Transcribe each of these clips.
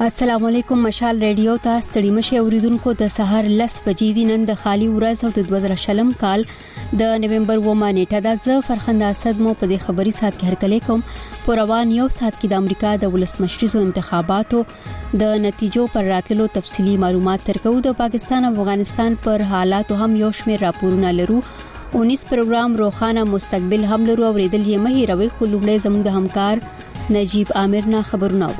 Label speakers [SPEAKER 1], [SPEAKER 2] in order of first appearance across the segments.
[SPEAKER 1] السلام علیکم. مشال ریډیو ته ستړي مشه اوریدونکو د سحر 10 بجې د نن د خالی ورځ او د 2020 کال د نومبر 9 نیټه د ز فرخنده اسد مو په دې خبري سات کې هرکلی کوم. پروان یو سات کې د امریکا د ولسمشریزو انتخاباتو د نتیجو پر راتللو تفصيلي معلومات ترکو. د پاکستان او افغانستان پر حالاتو هم یو شمېر راپورونه لرو. 19 پروګرام روخانه مستقبل هم لرو. اوریدل یې مهي روي خلوړې زموږ د همکار نجیب عامر نه خبرونه.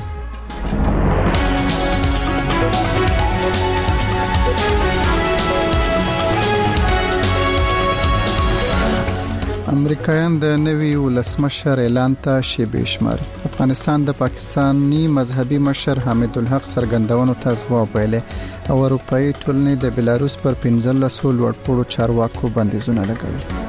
[SPEAKER 2] امریکایان د نوي ولسمشر اعلان ته شیبې شماري. افغانستان د پاکستانی مذهبي مشر حامد الحق سرګندونو ته ځواب ویلې او اروپאי ټولنې د بلاروس پر 15 لوړپوړو چارواکو بندیزونه لګولي.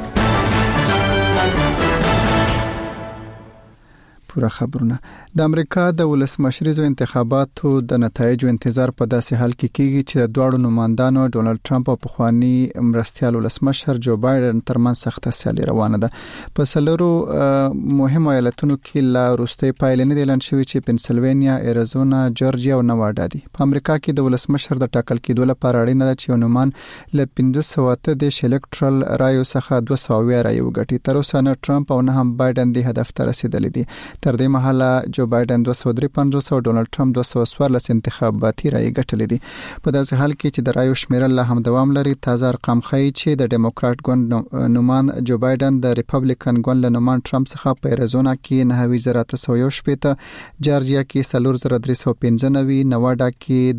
[SPEAKER 2] پورا خبرونه. د امریکا د ولسمشریزو انتخاباتو د نتایجو انتظار په داسې حال کې کیږي چې د دوړو نمائندانو ډونالد ټرمپ او پخوانی مرستيال ولسمشر جو بایدن ترمن سخت سیالي روانه ده. په سلورو مهم ایالتونو کې لا وروستي پایلې نه اعلان شوې چې پنسلوانیا، ایریزونا، جورجیا او نواډا دي. په امریکا کې د ولسمشر د ټاکل کېدو لپاره اړینه ده چې نومان له 1500 د الکترال رایو څخه 200 رایو وګټي. تر اوسه نه ټرمپ او نه هم بایدن د هدف ته رسیدلی دي. تر دې مهاله جو بایدن 253 او ډونالد ټرمپ 214 انتخاباتي رایې ګټلې دي. په داسې حال کې چې د رایو شمیرل لا هم دوام لري. تازه ارقام ښیي چې د ډیموکرات ګوند نومان جو بایدن د ریپبلیکن ګوند نومان ټرمپ څخه په ایریزونا کې 9317، جورجیا کې 4315، نواډا کې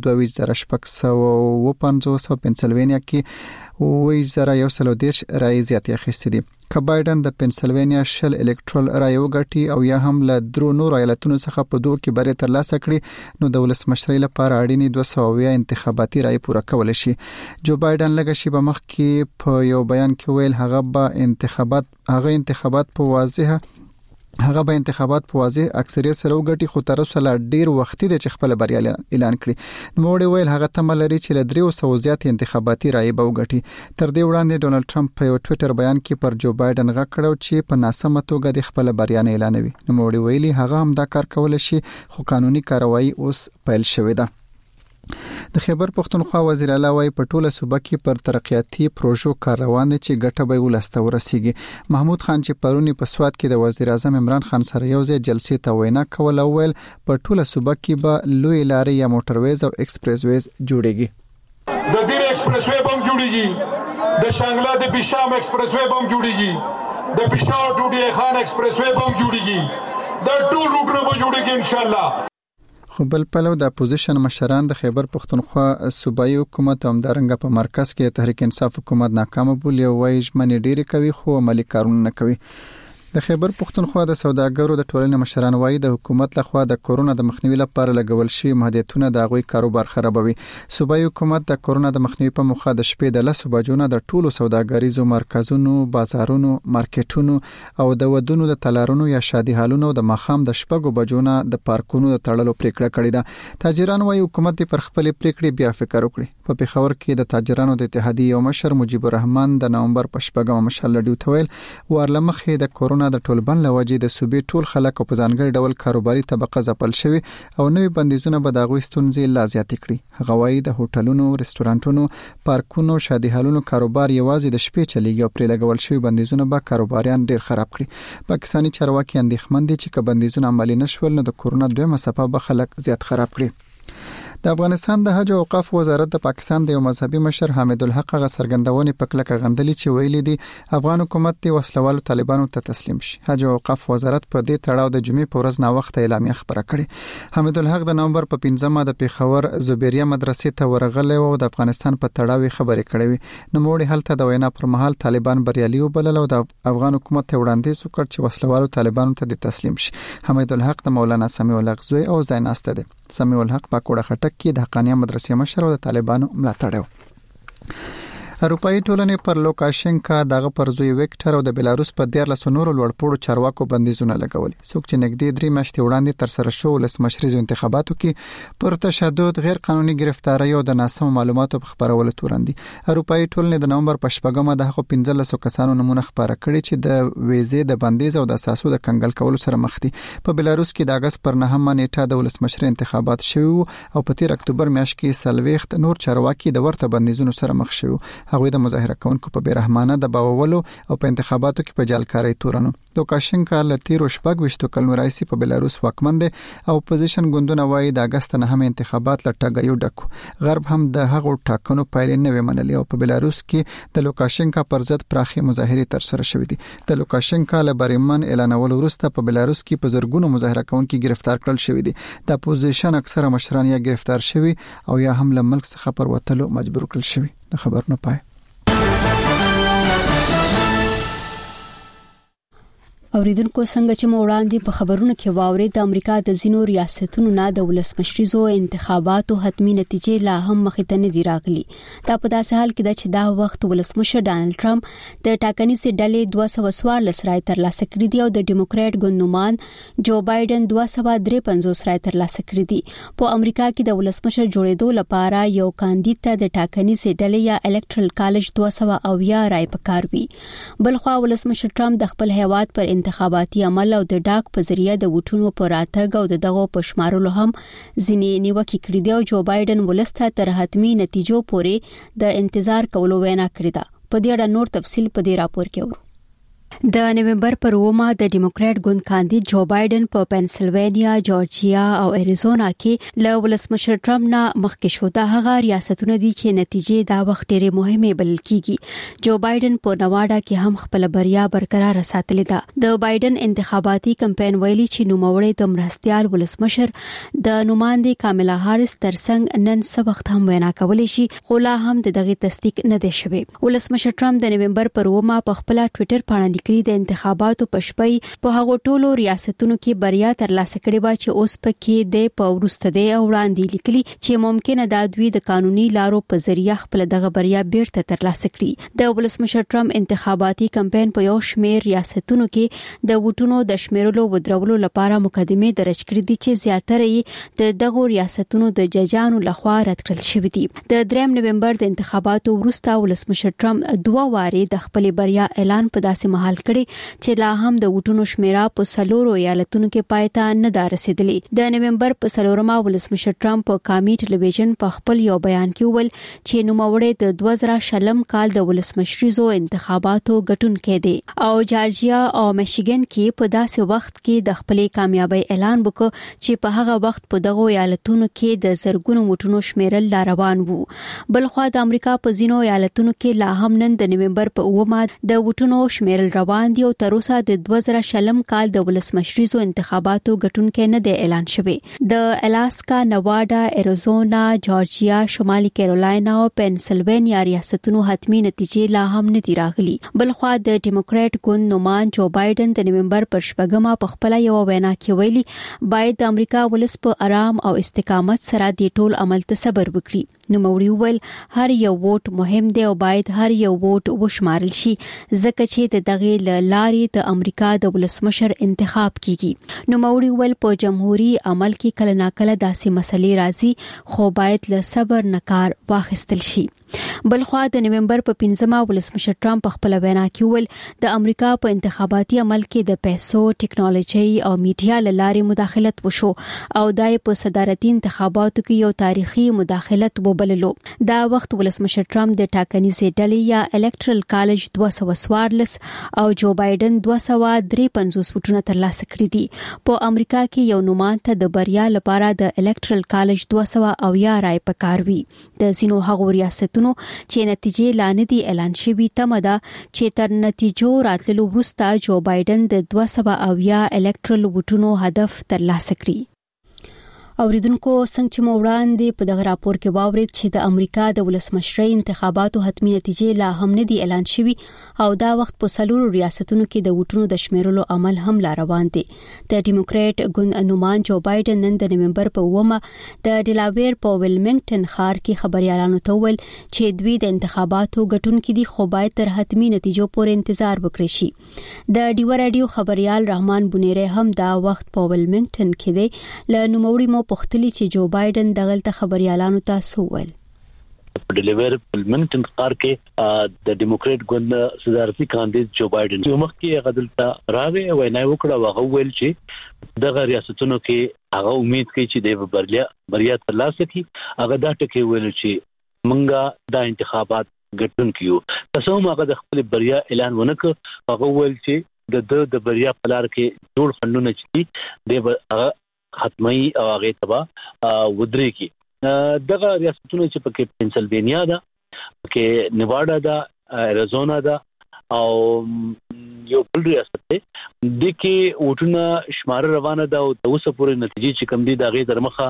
[SPEAKER 2] 22650 او پنسلوانیا کې 11113 رایې زیاتې اخیستې دي. که بایدن د پنسلوانیا شل الکترال رایې وګټي او یا هم له درو نور ایالتونو څخه په دوه کې بری ترلاسه کړي نو د ولسمشرۍ لپاره اړینې 200 انتخاباتي رایې پوره کول شي. جو بایدن لږ شی په مخ کې په یو بیان کې ویل هغه انتخابات په واضح اکثریت سره وګټي، خو تر اوسه لا ډیر وختي د خپل بریا اعلان کړي. نو ویل هغه تمه لري چې له 300 زیات انتخاباتي رایې به وګټي. تر دې وړاندې ډونالد ټرمپ په یو ټوئیټر بیان کې پر جو بایدن غږ کړو چې په ناسمه توګه د خپل بریا اعلانوي. نو ویلي هغه هم دا کار کول شي، خو قانوني کاروایی اوس پیل شوې ده. د خیبر پختونخوا وزیر اعلی وايي په ټوله صوبه کې پر ترقیاتي پروژو کار روان دي چې ګټه به ولسته ورسیږي. محمود خان چې پرونی په سواد کې د وزیر اعظم عمران خان سره یو ځای جلسې ته وینا کوله او ویل په ټوله صوبه کې به لوی لارې یا موټرویز او ایکسپریس ویز جوړيږي.
[SPEAKER 3] د دیر ایکسپریس وی هم جوړيږي، د شانګلا د بشام ایکسپریس وی هم جوړيږي، د پېښور ټوډي خان ایکسپریس وی هم جوړيږي، د ټول روټونه به جوړيږي ان شاء الله.
[SPEAKER 2] خو بل پلو د اپوزیشن مشران د خیبر پختونخوا صوبایي حکومت همدارنګه په مرکز کې تحریک انصاف حکومت ناکام بولی او وایي ژمنې ډېری کوي خو عملي کارونه نه کوي. د خیبر پختونخوا د سوداګرو د ټولنې مشران وایي د حکومت لخوا د کورونا د مخنیوي لپاره لګول شوی محدودیتونه د غوي کاروبار خرابوي. صوبایي حکومت د کورونا د مخنیوي په موخه د شپې د 10 بجو نه د ټولو سوداګریزو مرکزونو، بازارونو، مارکیټونو او د ودونو د تلارونو یا شادي هالونو د مخام د 6 بجو نه د پارکونو د تړلو پریکړه کړې ده. تاجران وایي حکومت پر خپل پریکړې بیا فکر وکړي. په پیښور کې د تاجرانو د اتحادیې یو مشر مجيب الرحمن د نومبر په 8 مشال لډیو تویل ورلمخې د کورونا د ټولبن لوجې د صوبې ټول خلک په ځانګړي ډول کاروباري طبقه ځپل شوی او نوې بندیزونه به د غوي ستونزې لا زیاتې کړي. غوي د هوټلونو، رستورانټونو، پارکونو، شادي هالونو کاروبار یوازې د شپې چلیږي او پرې لګول شوی بندیزونه به کاروباریان ډیر خراب کړي. پاکستاني چارواکي اندېښمن دي چې که بندیزونه عملي نشول نو د کورونا دویمه څپه به خلک زیات خراب کړي. د افغانستان د حج او اوقاف وزارت د پاکستان د یو مذهبي مشر حامد الحق غ سرګندونې په کلکه غندلې چې ویلي دي افغان حکومت د وسلوالو طالبانو ته تسلیم شي. حج او اوقاف وزارت په دې تړاو د جمعې په ورځ نا وخت اعلامیه خبره کړې. حامد الحق د نومبر په 15 د پیښور زوبیریه مدرسې ته ورغلی او د افغانستان په تړاو خبرې کړې وي. نو موړي هلته د وینا پر مهال طالبان بریالي وبلل او د افغان حکومت ته وړاندیز وکړ چې وسلوالو طالبانو ته د تسلیم شي. حامد الحق د مولانا سمیع الحق زوی او زایناسته دی. سمیع الحق په کوړه خټک کې د حقانیه مدرسې مشر او د طالبانو ملاتړ و. اروپאי ټولنې پر لوکاشنکا دغه پر زوی وکټر او د بلاروس په 14 نورو لوړپوړو چارواکو بندیزونه لګول. څوک چې نږدې 3 میاشتې وړاندې تر سره شو ولسمشریزو انتخاباتو کې پر تشدد، غیر قانوني گرفتاری او د ناسم معلوماتو په خبرولو تورندي. اروپאי ټولنې د نومبر په 8مه د هغو 15 کسانو نمونه خبره کړې چې د ویزې د بندیز او د اساسو د کنګل کولو سره مخ دي. په بلاروس کې د اگست پر 9مه نیټه د ولسمشر انتخابات شوي او په 13 اکتوبر میاشت کې سلويخت نور چارواکي د ورته بندیزونو سره مخ شوي. هغوی د مظاهره کوونکو په بیرحمانه د باولو او په انتخاباتو کې په جالکاري تورنو. لوکاشنکا له 13 کلونو راځي په بلاروس واکمن دي او اپوزیشن ګوندونه وايي د اگست 9 انتخابات له ټاګیو ډکو. غرب هم د هغو ټاکنو پایلې نه ومنلې او په بلاروس کې د لوکاشنکا پر ضد پراخي مظاهره تر سره شوې دي. د لوکاشنکا له بریمن اعلانولو وروسته په بلاروس کې په زرګونو مظاهره کوونکي گرفتار کړل شوې دي. د اپوزیشن اکثره مشران یا گرفتار شوي او یا هم له ملک څخه پر وتلو مجبور کړل شوي. د خبرونو پای.
[SPEAKER 1] اوریدونکو څنګه چې وړاندې په خبرونو کې واوري د امریکا د ځینو ریاستونو نه د ولسمشریزو انتخاباتو حتمی نتیجې لا هم مخې ته نه دي راغلي. دا په داسې حال کې ده چې دا وخت ولسمشر ډانلډ ټرمپ د ټاکنیزې ډلې 214 رای ترلاسه کړي دي او د ډیموکرات ګوندنومان جو بایدن 253 رای ترلاسه کړي دي. په امریکا کې د ولسمشر جوړېدو لپاره یو کاندید ته د ټاکنیزې ډلې یا الکټرل کالج 200 رای پکار وي. بلخوا ولسمشر ټرمپ د خپل هیواد پر انتخاباتي عمل او د ډاک په ذریعہ د ووټونو پر راتګ او د دغو په شمارلو هم ځینې نیوکې کړې دي او جو بایدن ولسته تر حتمی نتیجو پورې د انتظار کولو وینا کړې ده. په دې اړه نور تفصیل په دې راپور کې ورو. د نومبر پر 9 د ډیموکرات ګوند کاندید جو بایدن په پنسلوانیا، جورجیا او اریزونا کې له ولسمشر ټرمپ نه مخکې شو. دا هغه ریاستونه دي چې نتیجې دا وخت ډېرې مهمه بلل کیږي. جو بایدن په نواډا کې هم خپل بریا برقرار ساتلې ده. د بایدن انتخاباتي کمپاین ویلي چې نوموړی د مرستيال ولسمشر د نوماندې کاملا هاریس ترڅنګ نن څه وخت هم وینا کولی شي، خو لا هم دغه تصدیق نه دی شوی. ولسمشر ټرمپ د نومبر پر 9 په خپل ټوئیټر باندې د انتخاباتو په شپې په هغو ټولو ریاستونو کې بریا ترلاسه کړې و چې اوس پکې د پورسته دی او وړاندې لیکلي چې ممکنه دا دوی د قانوني لارو په ذریعہ خپل دغه بریا بیرته ترلاسه کړي. د ولسمشر ټرمپ انتخاباتي کمپاین په یو شمېر ریاستونو کې د ووټونو د شمیرلو ودرولو لپاره مقدمه درج کړې دي چې زیاتره یې د دغه ریاستونو د ججانو لخوا رد کړل شوې دي. د 3 نومبر د انتخاباتو وروسته ولسمشر ټرمپ 2 واره د خپل بریا اعلان په داسې محل کړي چې لا هم د ووټونو شمیره په 4 ایالتونو کې پایته نه دا رسیدلې. د نومبر په 4مه ولسمشر ټرمپ په قومي ټلویزیون په خپل یو بیان کې وویل چې نوموړی د 2020 کال د ولسمشریزو انتخاباتو ګټونکی دی او جارجیا او میشیګن کې په داسې وخت کې د خپل کامیابی اعلان وکړ چې په هغه وخت په دغه ایالتونو کې د زرګونو ووټونو شمیرل لا روان وو. بلخوا د امریکا په ځینو ایالتونو کې لا هم نن د نومبر په 9 د ووټونو شمیرل روان دي او تر اوسه د 2020 کال د ولسمشریزو انتخاباتو ګټونکی نه دی اعلان شوی. د الاسکا، نواډا، اریزونا، جورجیا، شمالي کیرولاینا او پنسلوانیا ریاستونو حتمی نتیجې لا هم نه دي راغلي. بلخوا د ډیموکرات ګوند نومان جو بایدن د نومبر پر 8مه په خپل یو وینا کې ویلي باید د امریکا ولس په آرام او استقامت سره د ټول عمل ته صبر وکړي. نوموړي ویل هر یو ووټ مهم دی او باید هر یو ووټ وشمارل شي ځکه چې د دغه لارې د امریکا د ولسمشر انتخاب کیږي. نوموړي ویل په جمهوریت عمل کې کله ناکله داسې مسلې راځي خو باید له صبر نه کار واخیستل شي. بلخوا د نومبر په 15مه ولسمشر ټرمپ خپل وینا کې ویل د امریکا په انتخاباتي عمل کې د پیسو، ټیکنالوژي او میډیا لارې مداخلت وشو او دای په صدارتي انتخاباتو کې یو تاریخي مداخلت وبللو. دا وخت ولسمشر ټرمپ د ټاکنیزې ډلې یا الکټرل کالج 214 او جو بایدن 253 ووټونه ترلاسه کړي دي. په امریکا کې یو نومان ته د بریا لپاره د الکټرل کالج 200 رای پکار وي. د ځینو هغو ریاستونو چې نتیجې لا نه دي اعلان شوي تمه ده چې تر نتیجو راتللو وروسته جو بایدن د 200 الکټرل ووټونو هدف ترلاسه کړي. اوریدونکو څنګه چې موړاندې په دغه راپور کې واورید چې د امریکا د ولسمشرۍ انتخاباتو حتمی نتیجې لا هم نه دي اعلان شوي او دا وخت په سلورو ریاستونو کې د ووټونو د شمیرلو عمل هم لا روان دی. د ډیموکرات ګوند نومان جو بایدن نن د نومبر په 9 د ډیلاویر په ویلمنګټن ښار کې خبريالانو ته ویل چې دوی د انتخاباتو ګټونکو دي خو باید تر حتمی نتیجو پورې انتظار وکړي شي. د ډیو رادیو خبريال رحمان بنيره هم دا وخت په ویلمنګټن کې دی. له نوموړي پختلی چې جو بایدن دغلت خبريالانو تاسو ویل
[SPEAKER 4] په ډیلیور پلمنټن ښار کې د ډیموکرات ګوند صدارتي کاندید جو بایدن یو مخکې غدلته راغی او نه وکړه واغه ویل چې دغه ریاستونو کې هغه امید کوي چې د بریا ترلاسه کړي. هغه دا ټکی ویل چې منګه د انتخابات ګټونکو یو تاسو هم هغه د خپل بریا اعلان ونکړ. هغه ویل چې د بریا په لار کې جوړ خندونه چې د ختمي او هغه تبا ودري کی دغه ریاستونه چې پکې پنسلوانیا ده، پکې نیواډا ده، اریزونا ده او یو بل ریاست ده د کې وټونه شمار روانه ده او د اوسه پورې نتیجې چې کم دي دا غي درمخه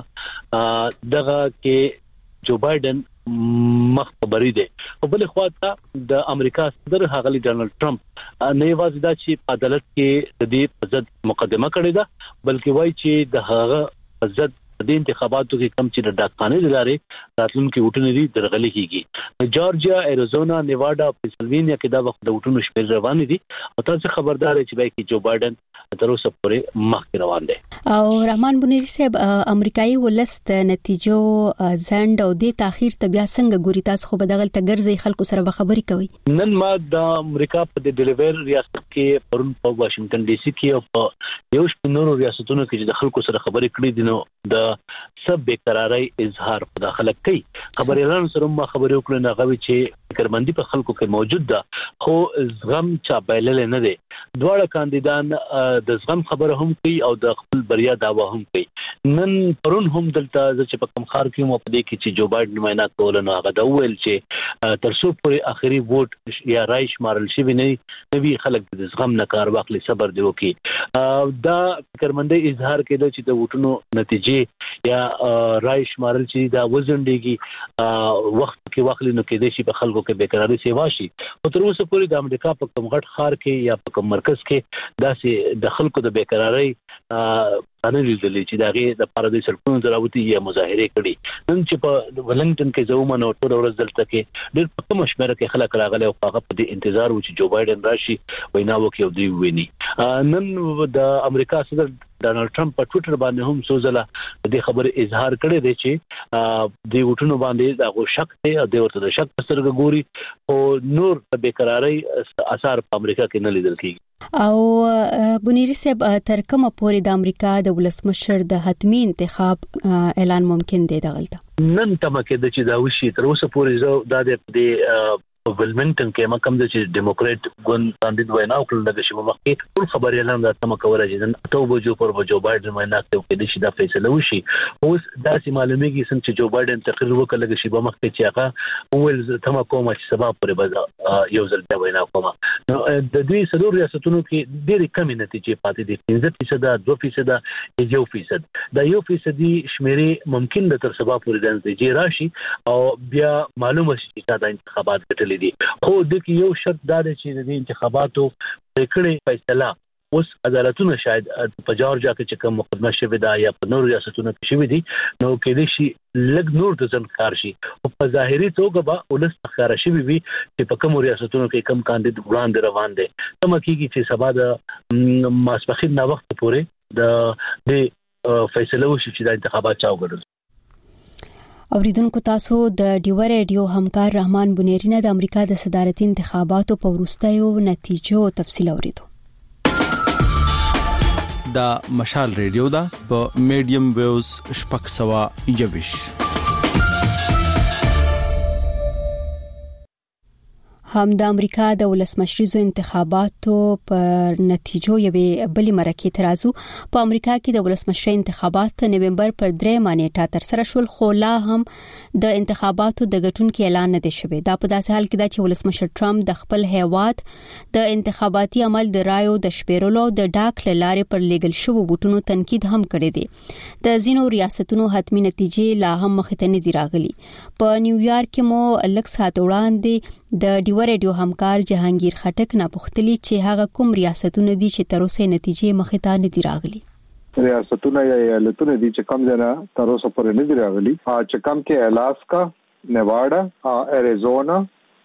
[SPEAKER 4] دغه کې جو بایدن مخ خبري ده. په بل خوا ته د امریکا صدر هغلی ډونالد ټرمپ نه یوازې دا چې په عدالت کې د دې په ضد مقدمه کړې ده بلکې وایي چې د هغه په ضد د انتخاباتو کې کم چې د ډاکخانې لارې راتلونکي وټونه دي درغلي کیږي. جورجیا، اریزونا، نیواډا او پنسلوانیا کې دا وخت د وټونو شمیر روان دي او تاسو خبردار چې بای کې جو بایدن تر اوسه پورې مخکې روان دي. او
[SPEAKER 1] رحمان بنيري صاحب امریکایي ولست نتیجو زند او د تاخير تبیا څنګه ګوري تاسو خو بدغل تګرځي خلکو سره خبري کوي؟
[SPEAKER 4] نن ما د امریکا په د ډیلیور ریاست کې پرون په واشنگټن ډي سي کې او په یو شپږ ریاستونو کې د خلکو سره خبري کړې دي نو د سب بیقراری اظهار په داخله کوي. خبريالانو سره ما خبرې وکړې نه غوي چې فکرمندي په خلکو کې موجود ده خو زغم چا بایلل نه دي. دواړه کاندیدان د زغم خبره هم کوي او د خپل بریا داوا هم کوي. نن پرون هم دلته چې په کم خار کې مو په دې کې چې جو بایدن نمائنده کول نه هغه دا ویل چې تر څو پورې اخري ووټ یا رای شمارل شي نه وی خلک د زغم نه کار واخلي صبر دی وکي. دا فکرمندي اظهار کېده چې د ووټونو نتیجې یا رای شمارل شي دا وزندګي وخت کې واخلي نو کې د شي په خلکو کې بیقراری سیوا شي. او تر اوسه پورې د امریکا په کوم غټ خار کې یا په کوم مرکز کې داسې د خلکو د بیقراری باندې لیدلې چې داغه د پاردې سرکونو دراوتی یا مظاهره کړي. نن چې په ولنګټن کې زومه نو ټول ورځ دلته کې ډېر په کوم شمېر کې خلک راغلي او هغه په دې انتظار و چې جو بایدن راشي وینا وکړي او دی ویني. نن د امریکا صدر ډونالد ټرمپ په ټوئیټر باندې هم سوزله د خبرې اظهار کړی دی چې د وټونو باندې دا شک دی او د ورته د شک په سترګه ګوري او نور د بیقراری اثر په امریکا کې نه لیدل کیږي.
[SPEAKER 1] او بنيري صاحب تر کومه پورې د امریکا د ولسمشر د حتمی انتخاب اعلان ممکن دی دغلته؟
[SPEAKER 4] نن تمه کې د چې دا وشي تر اوسه پورې زه د ویلمنګټن کې مکم د چې ډیموکرات ګوند کاندید وینا وکړل د شپه مخکې ټول خبريالان دا تم کوله چې نن اته بجو پر جو بایدن وینا کوي د شي دا فیصله وشي. اوس دا سي معلومیږي چې جو بایدن تقریر وکړل د شپه مخکې چې هغه اول تم کومه چې سبب پرې یو ځل دا وینا کومه. نو د دې سلور ریاستونو کې ډېرې کمې نتیجې پاتې دي 15%، 2%، 1%. دا 1% شمیرې ممکن د تر سبب پرې د نتیجې راشي او بیا معلومه شي چې دا انتخابات ګټل دي. خو د یو شرط دا دی چې د انتخاباتو پریکړې فیصله اوس عدالتونه شاید په جورجیا کې کوم مقدمه شوی دا یا په نور ریاستونو کې شوی دي نو کې دي شي لګ نور د ځن کار شي او په ظاهري توګه به ولس ښکارا شي وي چې په کوم ریاستونو کې کم کاندید وړاندې روان دي. تم کېږي چې سبا د ماسپخین نا وخت پورې د فیصله وشي چې د انتخابات چا وګړي.
[SPEAKER 1] اوریدونکو تاسو د ډیو رادیو همکار رحمان بنيري نه د امریکا د صدارتي انتخاباتو په وروستیو نتیجو تفصیل اوریدو.
[SPEAKER 5] دا مشال ریډیو دا په میډیم ویوز شپږ سوا یوش.
[SPEAKER 1] هم د امریکا د ولسمشریزو انتخاباتو پر نتیجو یوې بلې مرکې ترازو په امریکا کې د ولسمشرۍ انتخابات د نومبر پر 3 نیټه تر سره شول، خو لا هم د انتخاباتو د ګټونکو اعلان نه دی شوی. دا په داسې حال کې ده چې ولسمشر ټرمپ د خپل هیواد د انتخاباتي عمل د رایو د شمیرلو د ډاک لارې پر لیږل شوو بوټونو تنقید هم کړی دی. د ځینو ریاستونو حتمی نتیجې لا هم مخته نه دي راغلي. په نیویارک کې مو لږ ساعت وړاندې د ډیو ریډیو همکار جهانگیر خټک نه پوښتلی چې هغه کوم ریاستونه دي چې تر اوسه نتیجې مخته نه دي راغلي.
[SPEAKER 6] ریاستونه یا ایالتونه دي چې کم ځنه تر اوسه پورې نه دي راغلي، چې کم کې الاسکا، نیواډا، اریزونا،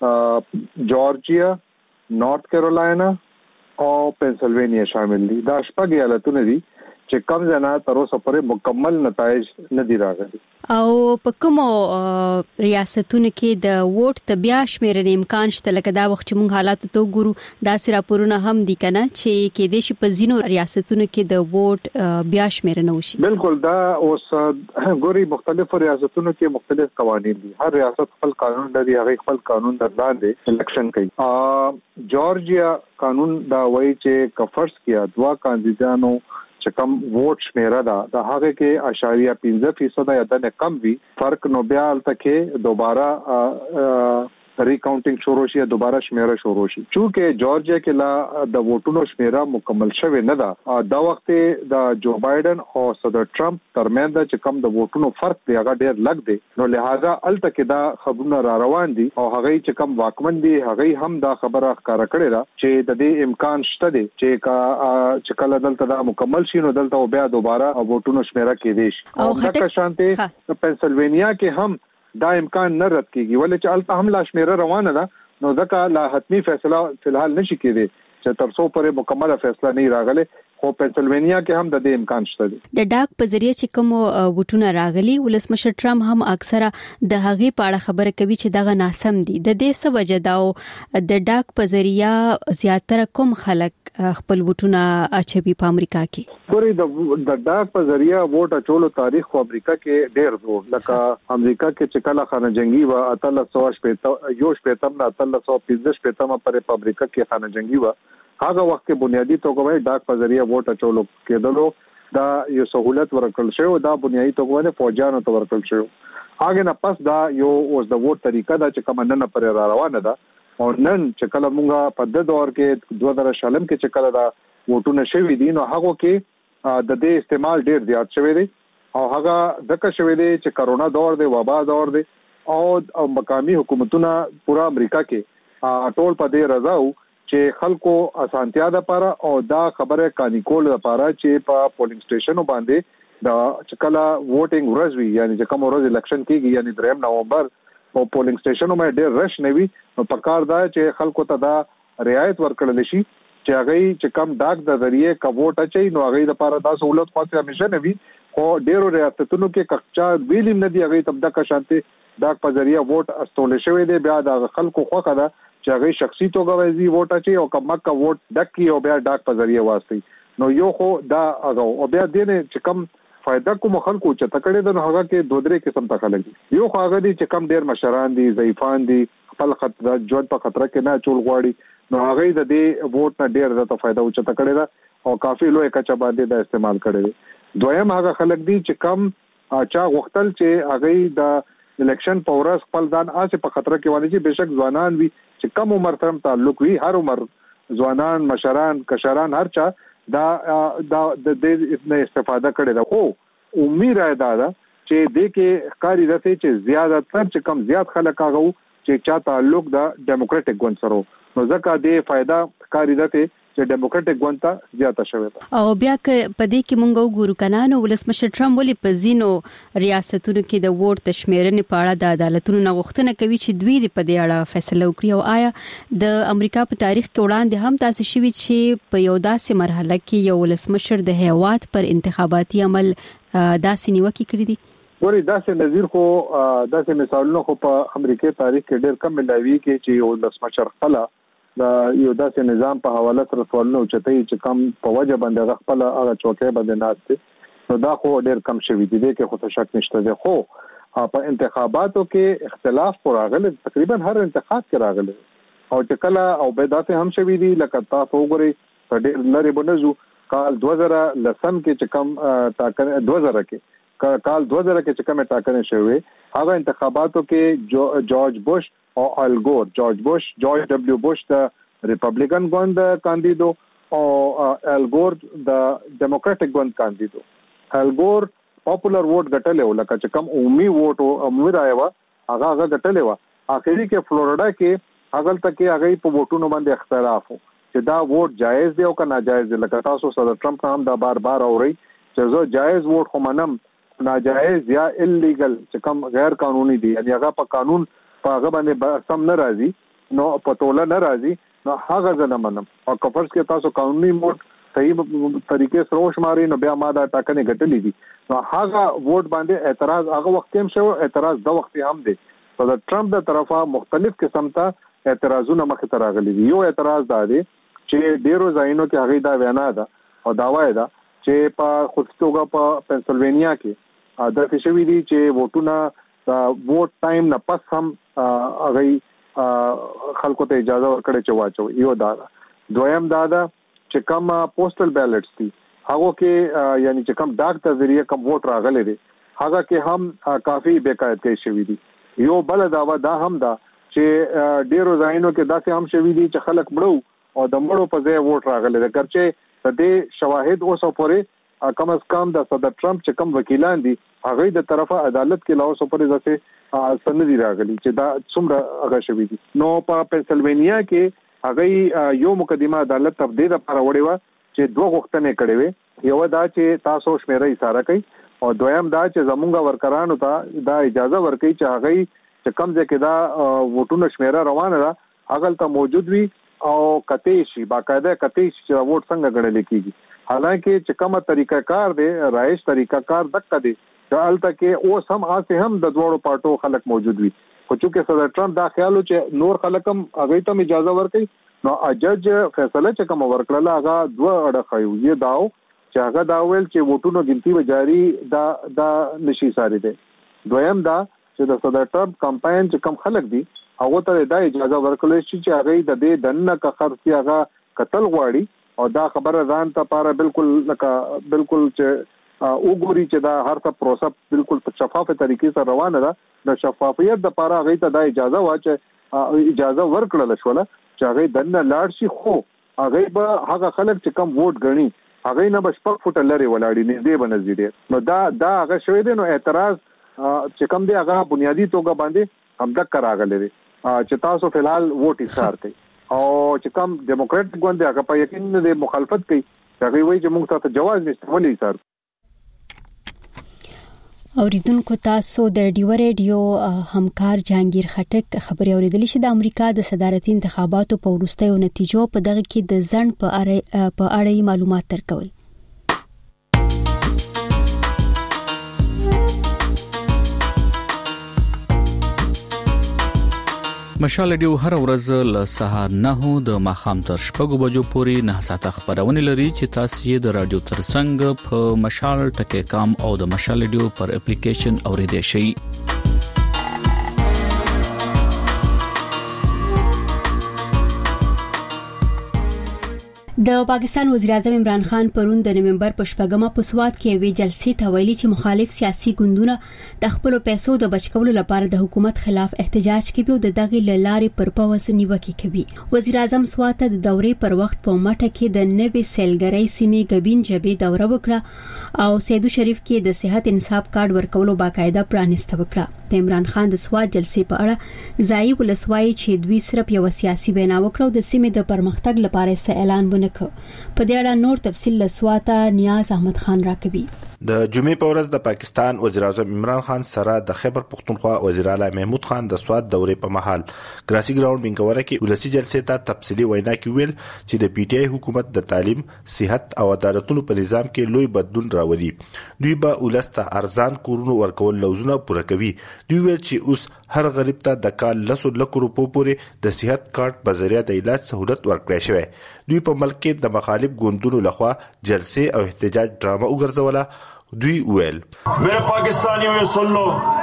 [SPEAKER 6] جورجیا، نارث کیرولاینا او پنسلوانیا شامل دي. دا شپږ ایالتونه دي چې کم ځنه تر اوسه پورې مکمل نتایج نه دي راغلي.
[SPEAKER 1] او په کوم ریاستونو کې د ووټ د بیا شمیرنې امکان شته؟ لکه دا وخت چې موږ حالات ته وګورو داسې راپورونه هم دي کنه چې کې د شي په ځینو ریاستونو کې د ووټ بیا شمیرنه وشي.
[SPEAKER 6] بالکل، دا اوس ګوري مختلفو ریاستونو کې مختلف قوانين دي. هر ریاست خپل قانون لري، هغه خپل قانون درلاندې الیکشن کوي. جورجیا قانون دا وایي چې کفرس کیا دوا کاندیدانو چې کم ووټ شمیره ده د هغه کې 0.5% یا دنه کم وي فرق نو بیا تلته دوباره ریکاونټینګ شروع شي، دوباره شمیره شروع شي. چونکه جورجیا کې لا د ووټونو شمیره مکمل شوه نه ده، دا وخت د جو بایدن او صدر ټرمپ ترمنځ چې کم د ووټونو فرق دی هغه ډیر لږ دی، نو لہذا الته کې دا خبرونه را روان دي او هغه چې کم واکمن دي هغه هم دا خبره ښکارا کړې ده چې د دې امکان شته دی چې کله دلته دا مکمل شي نو دلته بیا دوباره ووټونو شمیره کېدی شي. او دغه شانته پنسلوانیا کې هم دا امکان نه رد کیږي، ولې چې الته هم لا شمیره روانه ده، نو ځکه لا حتمی فیصله فلحال نشي کېدی چې تر څو پورې مکمله فیصله نه راغله. خو پنسلوانیا کې هم د دې امکان شته دی.
[SPEAKER 1] د ډاک په ذریعہ چې کوم وټونه راغلي، ولسمشر ټرمپ هم اکثره د هغې په اړه خبره کوي چې دغه ناسم دي. د دې څه وجه ده او د ډاک په ذریعہ زیاتره کوم خلک خپل وټونه اچوي په امریکا کې؟
[SPEAKER 6] ګوري د ډاک په ذریعہ ووټ اچولو تاریخ په امریکا کې ډیر زوړ، لکه امریکا کې چې کله خانه جنگي و 1315 پر امریکا کې خانه جنگي و، هغه وخت کې بنیادی توګه ډاک په ذریعہ ووټ اچولو کېدلو دا یو سہولت ورکړل شو، دا بنیادی توګه فوجانو ته ورکړل شو. هغه نه پس دا یو اوس د ووټ طریقه دا چې کوم نه پر روانه ده، او نن چې کله مونږه په د دور کې 2000 کې چې کله دا ووټونه شوي دي نو هغه کې د دې استعمال ډیر زیات شوی دی، او هغه دغه شوی دی چې کرونا دور دی، وبا دور دی، او مقامی حکومتونه پورا امریکا کې ټول په دې رضاو چې خلکو اسانتیا ده لپاره او دا خبره کانیکول لپاره چې په پولینګ سټیشنو باندې دا چې کله ووټینګ ورځ وي، یعنی چې کوم ورځ الیکشن کیږي یعنی 3 نومبر په پولینګ سټیشنو باندې ډېر رش نه وي، نو پکار دا چې خلکو ته دا رعایت ورکړل شي چې هغه چې کم ډاک د ذریعہ کا ووټ اچي نو هغه لپاره دا سہولت خاصه همیشه نه وي. خو ډېرو ریاستونو کې کچا ویلیم نه دی هغه تبدا کا شانتي ډاک په ذریعہ ووټ استول شوی دی، بیا د خلکو خوخه ده چې هغه شخصي توګه وځي ووټ اچي او کمک ووټ ډک کی او بیا ډاک په ذریعہ واسطي. نو یو خو دا هغه او بیا دینه چې کم فائدہ کوم خلکو چې تکړه ده نو هغه کې دوه درې قسم ته خلک دي. یو خو هغه دي چې کم ډیر مشران دي، ضعیفان دي، خپل خطر ژوند په خطر کې نه چول غواړي، نو هغه د دې ووټ نه ډیر زیات فائدہ او چې تکړه ده او کافي لوی کچا باندې دا استعمال کړي. دویم هغه خلک دي چې کم چا وختل چې هغه د الیکشن په ورځ خپل ځان آسه په خطر کې ونی چې بشک ځوانان وي چې کم عمر سره تعلق وي، هر عمر ځوانان، مشران، کشران، هر چا دا د دې استفاده کړي ده. خو امید را ده چې د کې کاری راته چې زیاده تر چې کم زیات خلک هغه چې چا تعلق د ډیموکراټک ګوند سره، نو ځکه د فائدہ کاری راته چې ډیموکراټک ګوند ته زیاته شوی ده.
[SPEAKER 1] او بیا په دې کې مونږ وګورو کنه نو ولسمشر ټرمپ ولې په زینو ریاستونو کې د ووټ د شمیرنې په اړه د عدالتونو غوښتنه کوي چې دوی په دې اړه فیصله وکړي، او آیا د امریکا په تاریخ کې وړاندې هم تاسو شوي چې په یو داسې مرحله کې یو ولسمشر د هیواد پر انتخاباتي عمل داسې نیوکه کړې دي؟
[SPEAKER 6] ورې داسې نظیر خو داسې مثالونه خو په امریکا تاریخ کې ډېر کم ملاوي کې چې یو ولسمشر خلا دا یو داسې نظام په حواله سره سوالونه چتای چې کم په وجه باندې خپل هغه چوکۍ باندې ناشته، نو دا خو ډېر کم شوی دی کې خو شک نشته دی. خو په انتخاباتو کې اختلاف راغلی، تقریبا هر انتخاب کې راغلی، او چې کله او به داسې هم شوي دي لکه تاسو وګورئ په ډېر لري بنځو کال 2000 لسم کې چې کم ټاکنه 2000 کې کال 2000 کې چې کم ټاکنه شوې هغه انتخاباتو کې جورج بوش او ال گور جورج ډبلیو بوش د ریپبلیکن ګوند کاندیدو او ال گور د ډیموکراټک ګوند کاندیدو. ال گور پاپولر ووټ ګټلې ولکه چې کم عمومي ووټ او عمومي رائے وا هغه ګټلې وا. اخري کې فلوریډا کې هغه تکي هغه په ووټونو باندې اختلاف وو چې دا ووټ جایز دی او که ناجایز دی. لکه تاسو صدر ټرمپ هم دا بار اوري چې زه جایز ووټ خو منم، ناجایز یا الیګل چې کوم غیر قانوني دي یعنی هغه په قانون په هغه باندې سم نه راځي نو په توله نه راځي نو هغه زه نه منم. او که فرض کې تاسو قانوني ووټ صحیح طریقې سره وشماري نو بیا ما دا ټاکنې ګټلې دي نو هغه ووټ باندې اعتراض هغه وخت هم شو، اعتراض د وخت هم دی. صدر ټرمپ د طرفه مختلف قسم ته اعتراضونه مخې ته راغلي دي. یو اعتراض دا دی چې ډیرو ځایونو کې هغه دا وینا ده او داوا ده چې په خصوصا په پنسلوانیا کې د فشوي دي چې ووټونه ووټ ټایم نه پس هم هغه خلکو ته اجازه ورکړي چې واچو. یو دا دویم دا ده چې کوم پوسټل بیلټس دي هغه کې یعنی چې کوم ډاک ته ذریعہ کوم ووټ راغلي دي هغه کې هم کافي بقاعدګي شوی دي. یو بل داوا دا هم ده چې ډیرو ځایونو کې داسې هم شوی دي چې خلک مړو او د مړو په ځای ووټ راغلي دي. ګرچې د دې شواهد اوسه پورې کم از کم د صدر ټرمپ چې کوم وکیلان دي هغه د طرفه عدالت کې لاوسه پورې ځکه سندې راغلي چې دا څومره هغه شوی دي. نو په پنسلوانیا کې هغه یو مقدمه عدالت تبدید لپاره وړي و چې دوه غوښتنې کړې وي. یو دا چې تاسو شمیره اشاره کوي او دویم دا چې زمونږ ورکرانو ته دا اجازه ورکړي چې هغه چې کم ځای کې دا ووټونو شمیره روانه ده هغه ته موجود وي او کته شي باقاعده کته شي چې ووټ څنګه ګڼل کېږي. حالانکه چې کومه طریقہ کار دی رایش طریقہ کار دقه دی چې الته کې او سم آسه هم د دوړو پارټو خلک موجود وي. خو چې صدر ټرمپ دا خیالو چې نور خلک هم هغه ته اجازه ورکړي نو جج فیصله چې کوم ورکړه هغه دوه اړه خایو. یې داو چې هغه دا ویل چې ووټونو ګنتی و جاری دا نشي ساري دي. دویم دا چې د صدر ټرمپ کمپاین چې کم خلک دي هغه ته دا اجازه ورکړل شي چې هغه د دې دنه کا خرڅي هغه قتل غواړي او دا خبره ځان ته لپاره بالکل چې وګوري چې دا هر څه پروسه بالکل په شفافه طریقې سره روانه ده. د شفافیت لپاره هغه ته دا اجازه واچي اجازه ورکړل شو چې هغه دنه لاړ شي خو هغه به هغه خلک چې کم ووټ غني هغه نه بشپک فوټ لري ولاړی نه دی بنځي. نو دا هغه شوی دی. نو اعتراض چې کم دی هغه بنیادی توګه باندې هم دک راغلی دی چې تاسو فلحال ووټ ایثار کوي او چې کم ډیموکراټ ګوند هغه په یقین نه مخالفت کوي هغه وایي چې موږ ته جواز نشته ولې ایثار.
[SPEAKER 1] اوریدونکو تاسو د ډیو ریډیو همکار جهانگیر خټک خبري اوریدلی چې د امریکا د صدارتي انتخاباتو په وروستیو نتیجو په دغه کې د ځند په اړه معلومات ترکول.
[SPEAKER 5] مشال ډیو هر ورځ له سهار 9 د ماخام تر شپږ بجو پورې 9 ساعته خبرونه لري چې تاسو یې د رادیو ترڅنګ په مشال ټکی کام او د مشال ډیو پر اپلیکیشن اوریدئ شئ.
[SPEAKER 1] د پاکستان وزیر اعظم عمران خان پرون د نومبر په شپږمه په سواد کې وی جلسې ته ویلي چې مخالف سیاسي ګوندونه د خپل پیسو د بچکولو لپاره د حکومت خلاف احتجاج کوي او د دغه لارې پر پوز نیوکه کوي. وزیر اعظم سواد ته د دورې پر وخت په مټه کې د نوې سیلګرۍ سیمې غبین جبې دوره وکړه او سیدو شریف کې د صحت انصاف کارت ورکولو باقاعده پرانیسته وکړه. د عمران خان د سواد جلسې په اړه ځای ولسوای چې دوی صرف یو سیاسي وینا وکړه د سیمې د پرمختګ لپاره څه اعلان ونه په دې اړه نور تفصیل له سواته نیاز احمد خان راکوي.
[SPEAKER 7] د جمعې په ورځ د پاکستان وزیر اعظم عمران خان سره د خیبر پختونخوا وزیر اعلی محمود خان د سواد دورې په محل ګراسي ګراوند بنګوره کې ولسی جلسې ته تفصیلی وینا کوي چې د پی ټی آی حکومت د تعلیم، صحت او عدالتونو په نظام کې لوی بدلون راولي. دوی به ولسته ارزان کورونو ورکول لوزونه پوره کوي. دوی ویل چې اوس هر غریب ته د کال 100 لک روپو پورې د صحت کارت په ذریعہ د علاج سہولت ورکړی شوی. دوی په ملک کې د مخالف ګوندونو لخوا جلسې او احتجاج ډرامه وګرځوله. دوی ویل
[SPEAKER 3] میرے پاکستانیوں یہ سن لو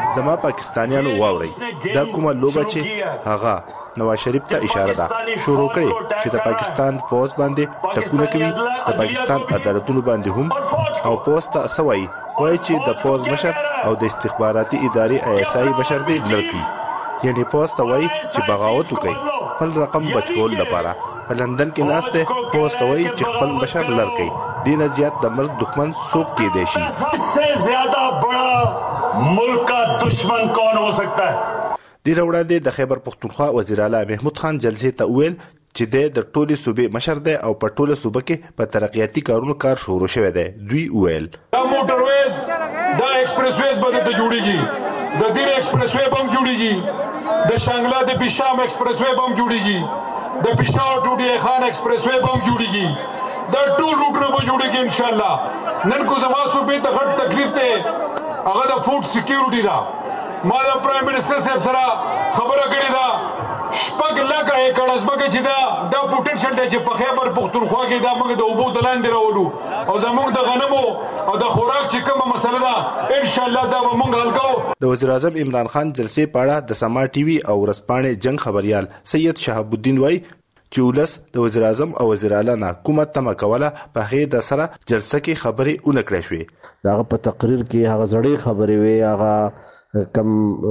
[SPEAKER 7] زما پاکستانیانو واوري دا کومه لوبه چې هغه نواز شریف ته اشاره ده شروع کړي چې د پاکستان فوج باندې ټکونه کوي د پاکستان عدالتونو باندې هم او پوسټ سوي وایي چې د فوج مشر او د استخباراتي ادارې ISI بشر دې لړکی یعنی پوسټ وایي چې بغاوت وکړي خپل رقم بچول لپاره په لندن کې ناشته پوسټ وایي چې خپل بشر لړکی دین زیات د ملک دښمن څوک کې دی شي
[SPEAKER 8] सबसे ज्यादा बड़ा मुल्क का दुश्मन कौन हो सकता है
[SPEAKER 7] د وړاندې د خیبر پختونخوا وزیر اعلی محمود خان جلسې ته ویل چې د ټولي صوبې مشر دی او په ټوله صوبه کې په ترقیاتي کارونو کار شروع شوی دی دوی ویل
[SPEAKER 3] دا موټر ویز دا ایکسپریس ویز به ته جوړیږي د دیر ایکسپریس وی بم جوړیږي د شانګلا د پیشام ایکسپریس وی بم جوړیږي د پېښور ټوډي خان ایکسپریس وی بم جوړیږي دا ټول روټونه به جوړیږي ان شاء الله نن کو زما صوبې ته غټ تکلیف ده هغه د فوډ سکیورټي دا ما د پرایم منسٹر صاحب سره خبره کړې ده شپږ لکه ایکړ ځمکه چې دا پوټنشل دی چې په خیبر پختونخوا کې دا موږ د اوبو د لاندې راولو او زموږ د غنمو او د خوراک چې کومه مسله ده ان شاء الله دا به موږ حل کوو
[SPEAKER 7] د وزیر اعظم عمران خان جلسې په اړه د سما ټي وي او ورځپاڼې جنگ خبريال سید شهاب الدین وای چې ولس د وزیر اعظم او وزیر اعلی حکومت تمه کوله په هغه د سره جلسه کې خبرې اونکړې شوې
[SPEAKER 9] دا په تقریر کې هغه زړې خبرې وي هغه کم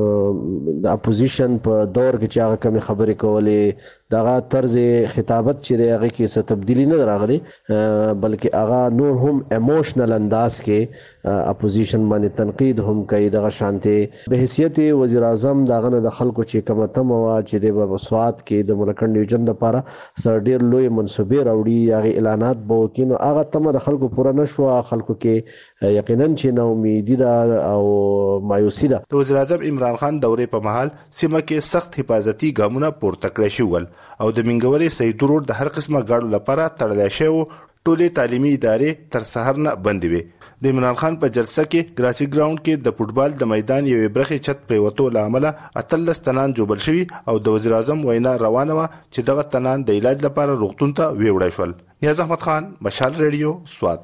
[SPEAKER 9] د اپوزیشن په دور کې چې هغه کم خبرې کولې دغه طرز خطابت چې هغه کې څه تبدیلی نه راغلي بلکې هغه نور هم ایموشنل انداز کې اپوزیشن باندې تنقید هم کوي دغه شانتي به حیثیت وزیر اعظم دغه د خلکو چې کومه تموا چې د بسوات کې د ملکن ډیویژن لپاره سر ډیر لوی منصوبې راوړي هغه اعلانات بو کینو هغه تمه د خلکو پوره نشو خلکو کې یقینا چې نو امیدي ده او مایوسی ده
[SPEAKER 7] د وزیر اعظم عمران خان دورې په مهال سیمه کې سخت حفاظتي ګامونه پورته کړی شول او د منګوري سید روډ د هر قسمه ګاډو لپاره تړل شوی ټولې تعلیمي ادارې تر سحر نه بندې وي د عمران خان په جلسه کې ګراسي ګراوند کې د فوټبال د میدان یوې برخې چت پریوتو لامل اتلس تنان جوړل شوی او د وزیر اعظم وینا روانه و چې دغه تنان د علاج لپاره روغتون ته ویوړای شول نیاز احمد خان مشال ریډیو سواد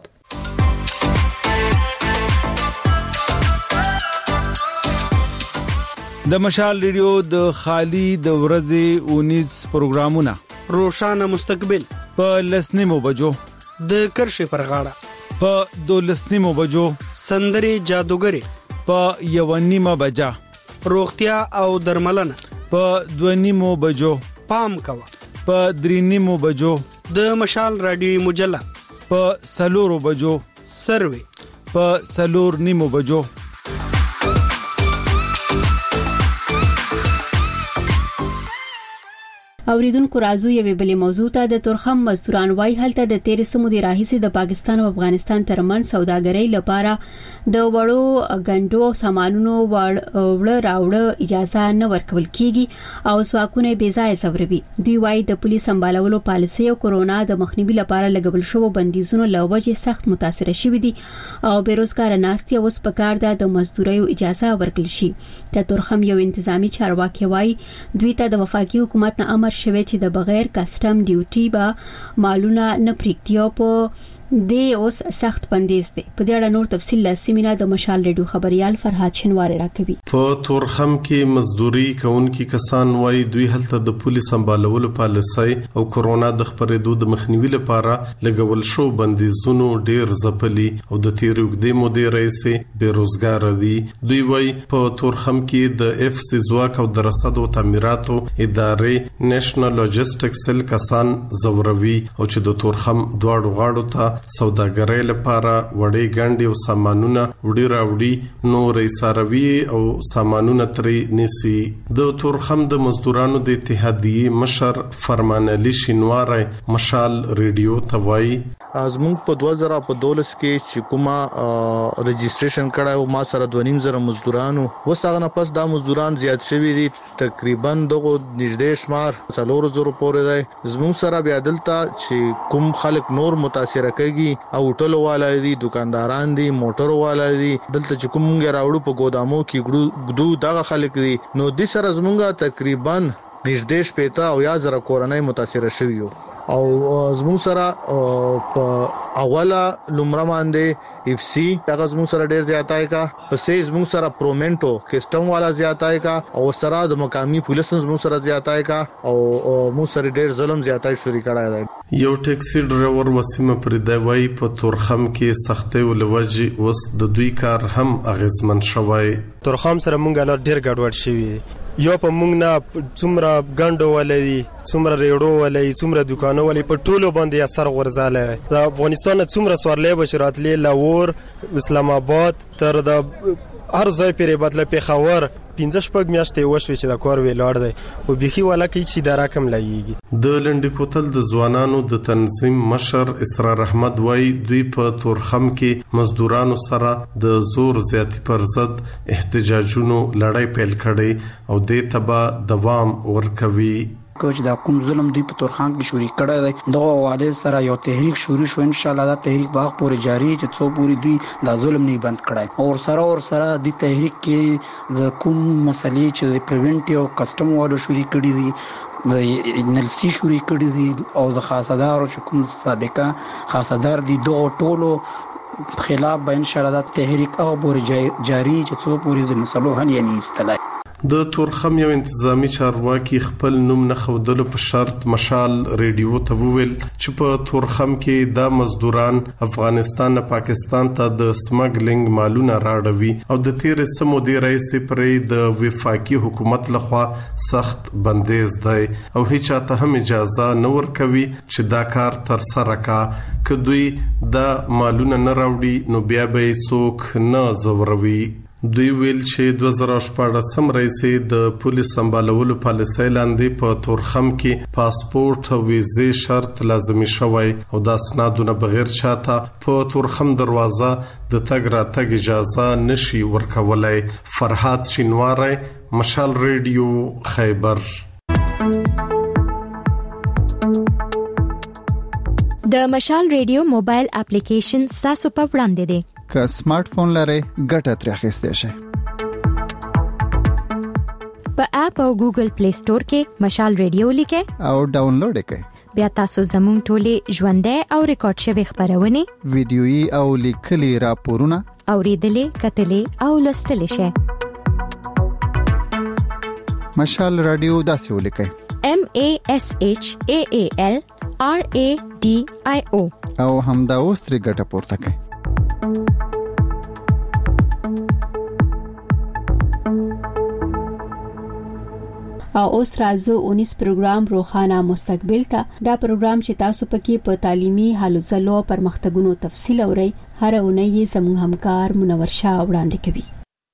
[SPEAKER 10] د مشال ریډیو د خالی د ورځې 19 پروګرامونه
[SPEAKER 11] روشانه مستقبل
[SPEAKER 10] په لسنیمو بجو
[SPEAKER 11] د کرښې پر غاړه
[SPEAKER 10] په دولسنیمو بجو
[SPEAKER 11] سندري جادوګری
[SPEAKER 10] په یوانیمه بجا
[SPEAKER 11] روغتیا او درملنه
[SPEAKER 10] په دونیمو بجو
[SPEAKER 11] پام کوا
[SPEAKER 10] په درینیمو بجو
[SPEAKER 11] د مشال رادیو مجله
[SPEAKER 10] په سلورو بجو
[SPEAKER 11] سروي
[SPEAKER 10] په سلور نیمو بجو
[SPEAKER 1] اوریدونکو راځو یوې بلې موضوع ته د تورخم مزدوران وای هلته د 13 مودې راهیسې د پاکستان او افغانستان ترمن سوداګرۍ لپاره د وړو غنډو او سامانونو وړ راوړ اجازه نه ورکول کیږي او سواکونه بې ځای سوروي دوی وای د پولیس سمبالولو پالیسي او کورونا د مخنیوي لپاره لګول شوی بندیزونو لوجه سخت متاثر شوي دي او بیروزګار ناستي اوس په کار ده د مزدورۍ اجازه ورکړل شي د تورخم یو انتظامی چارواکي وای دوی ته د وفاقي حکومت نه امر شوی چې د بغیر کسٹم ډیوټي به مالونه نه پریږدي او په د اوس سخت بندیز دی په دې اړه نور تفصیل لاسمینه د مشال ریډیو خبريال فرحات شنواری راکوي
[SPEAKER 12] په تورخم کې مزدوري کوونکي کسان وای دوی هلته د پولیس سمبالولو پالیسي او کورونا د خبرېدو د مخنیوي لپاره لګول شو بندیزونو ډیر ځپلي او د تیروګدې مودې رئیس بیروزګار دي دوی وای په تورخم کې د اف سی ځواک او د رصد او تعمیراتو ادارې نېشنل لوجستیک سل کسان زوروي او چې د تورخم دواړو غاړو ته سوداګرۍ لپاره وړې ګاندې او سامانونه وړي راوړي نو ریساروي او سامانونه ترې نسی د تورخم د مزدورانو د اتحادیې مشر فرمان علي شینواری مشال ریډیو توای
[SPEAKER 13] زموږ په 2012 کې چې کومه رجسټریشن کړه او ما سره 2.5 مزدورانو وسغه نه پس دا مزدوران زیات شوي دي تقریبا دغه نږدې شمار 400 پورې دی زموږ سره بیا دلته چې کوم خلک نور متاثر کېږي او ټولو والي دکانداران دي موټر والي دلته چې کوم راوړو په ګودامو کې ګدو دغه خلک دي نو د سره زموږه تقریبا نږدې شپېته او یا زره کورنۍ متاثر شوي او زموږ سره په اوله لمړه باندې اف سی هغه زموږ سره ډېر زیاتای کا پسې زموږ سره پرومنټو کسټم والا زیاتای کا او سره د مقامی پولیس زموږ سره زیاتای کا او موږ سره ډېر ظلم زیاتای شروع کړای دی.
[SPEAKER 12] یو ټیکسي ډرایور وسیم پردوی په تورخم کې سختي ولوجي اوس د دوی کار هم اغیزمن شوی.
[SPEAKER 14] تورخم سره مونږه لا ډېر ګډوډ شوی یو په مونږ نه څومره ګاندو ولې څومره ریړو ولې څومره دکانو ولې په ټولو باندې اثر ورزاله د افغانستان څومره سوارلې بشراتلې لاور اسلام آباد تر د هر ځای پیرې بدله پیښور 15 میاشتې وشوي چې د کور ویلار دی او بيخي ولا کې چې د رقم لګيږي.
[SPEAKER 12] د لنډ کوتل د ځوانانو د تنظیم مشر اسرار احمد وای دوی په تورخم کې مزدورانو سره د زور زیاتی پر ضد احتجاجونو لړۍ پیل کړي او د تبا دوام ورکوي.
[SPEAKER 15] کوچ دا کوم ظلم دی په تورخم کې شروع کړی دی دغه حواله سره یو تحریک شروع شو ان شاء الله دا تحریک باغ پورې جاری چې څو پوری دوی دا ظلم نه بند کړای او سره د تحریک کې د کوم مسلې چې پریونټیو کسٹم وارو شروع کړی دي د نلسی شروع کړی دي او د خاصدارو چې کوم سابقه خاصدار دي دغه ټولو خلاف به ان شاء الله دا تحریک هغه پورې جاری چې څو پوری د مسلو هل یعنی استلای.
[SPEAKER 12] د تورخم یو انتظامی چارواکي خپل نوم نه خودلو په شرط مشال ریډیو ته وویل چې په تورخم کې د مزدوران افغانستان نه پاکستان ته د سمګلینګ مالونه راړوي او د تیر سمو دی رئیس پرې د وفاقي حکومت لخوا سخت بندیز دی او هیڅ ته هم اجازه نه ورکوي چې دا کار تر سره کا کدوې د مالونه نه راوړي نو بیا به څوک نه زوروي. دوی ویل چې 2014 رئیس د پولیس سمبالولو پالیسۍ لاندې په تورخم کې پاسپورت او ویزه شرط لازمي شوی او د اسنادونو بغیر چاته په تورخم دروازه د تګ راتګ اجازه نشي ورکولای. فرحات شینواری، مشال ریډیو، خیبر.
[SPEAKER 16] د مشال ریډیو موبایل اپلیکیشن تاسو په وړاندې دی
[SPEAKER 2] که سمارټ فون لرئ ګټه ترې اخیستئ شئ.
[SPEAKER 16] په اپ او ګوګل پلی سٹور کې مشال ریډیو لیکئ
[SPEAKER 2] او ډاونلوډ کړئ.
[SPEAKER 16] بیا تاسو زموږ ټولې ژوندۍ او ریکارډ شوی خبرونه
[SPEAKER 2] ویډیويي او لیکلي راپورونه
[SPEAKER 16] اوریدلې کتلې او لوستلې شئ.
[SPEAKER 2] مشال رادیو داسې ولیکئ
[SPEAKER 16] MASHAAL RADIO
[SPEAKER 2] او همدا اوس ترې ګټه پورته کړئ.
[SPEAKER 1] او اوس راځو 19 پروګرام روخانه مستقبل ته. دا پروګرام چې تاسو پکې په تعلیمي حالو ځلو پرمختګونو تفصیل اورئ هر اونۍ زموږ همکار منور شاه وړاندې کوي.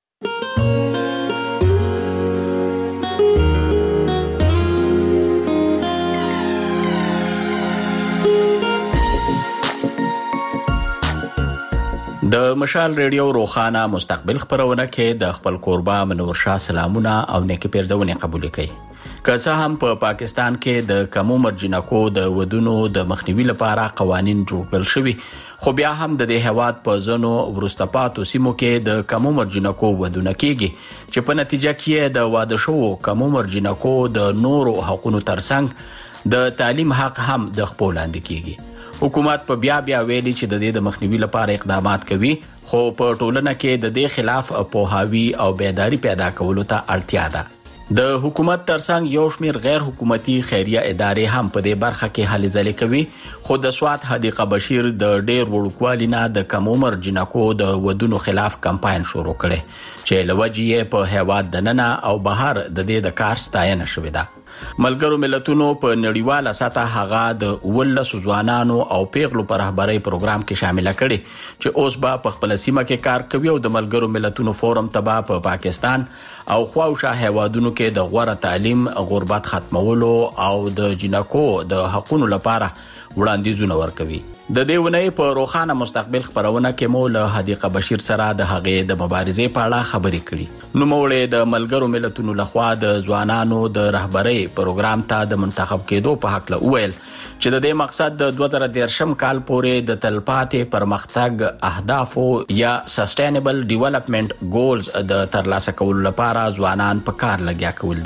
[SPEAKER 5] د مشال ریډیو روخانه مستقبل خبرونه کې د خپل قربا منور شاه سلامونه او نیکی پیرزونه قبول کړي. که څه هم په پاکستان کې د کم عمر جنکو د ودونو د مخنیوي لپاره قوانين جوړ کړل شوي خو بیا هم د دې هواد په ځنو ورسته پاتو سیمو کې د کم عمر جنکو ودونه کیږي چې په نتیجه کې د واده شو کم عمر جنکو د نورو حقوقو ترڅنګ د تعلیم حق هم د خپل لاندې کیږي. حکومت په بیا ویلي چې د دې د مخنیوي لپاره اقدامات کوي خو په ټولنه کې د دې خلاف پوهاوی او بیداری پیدا کولو ته اړتیا ده. د حکومت ترڅنګ یو شمېر غیر حکومتي خیریه ادارې هم په دې برخه کې هلې ځلې کوي خو د سوات حدیقه بشیر د ډېر وړوکوالي نه د کم عمر جنکو د ودونو خلاف کمپاین شروع کړي چې لوجې په هیواد دننه او بهر د دې د کار ستاینه شوې ده. ملګرو ملتونو په نړیواله سطح هغه د ولس ځوانانو او پیغلو پر رهبرۍ پروګرام کې شامل کړي چې اوس به په خپل سیمه کې کار کوي او د ملګرو ملتونو فورم تبع په پاکستان او خواوشا هیوادونو کې د غوړه تعلیم، غربت ختمولو او د جنکو د حقوقو لپاره وړاندیزونه ورکوي. د دې ونې په روخانه مستقبل خبرونه کې مو له حدیقه بشیر سره د هغې د مبارزې په اړه خبرې کړې. نو موږ د ملګرو ملتونو لخوا د ځوانانو د رهبرۍ پروګرام ته د منتخب کېدو په حق له ویل چې د دې مقصد د 2013 کال پورې د تلپاتې پرمختګ اهدافو یا سسټینبل ډیولپمنٹ ګولز د ترلاسه کولو لپاره ځوانان په کار لګیا کول دي.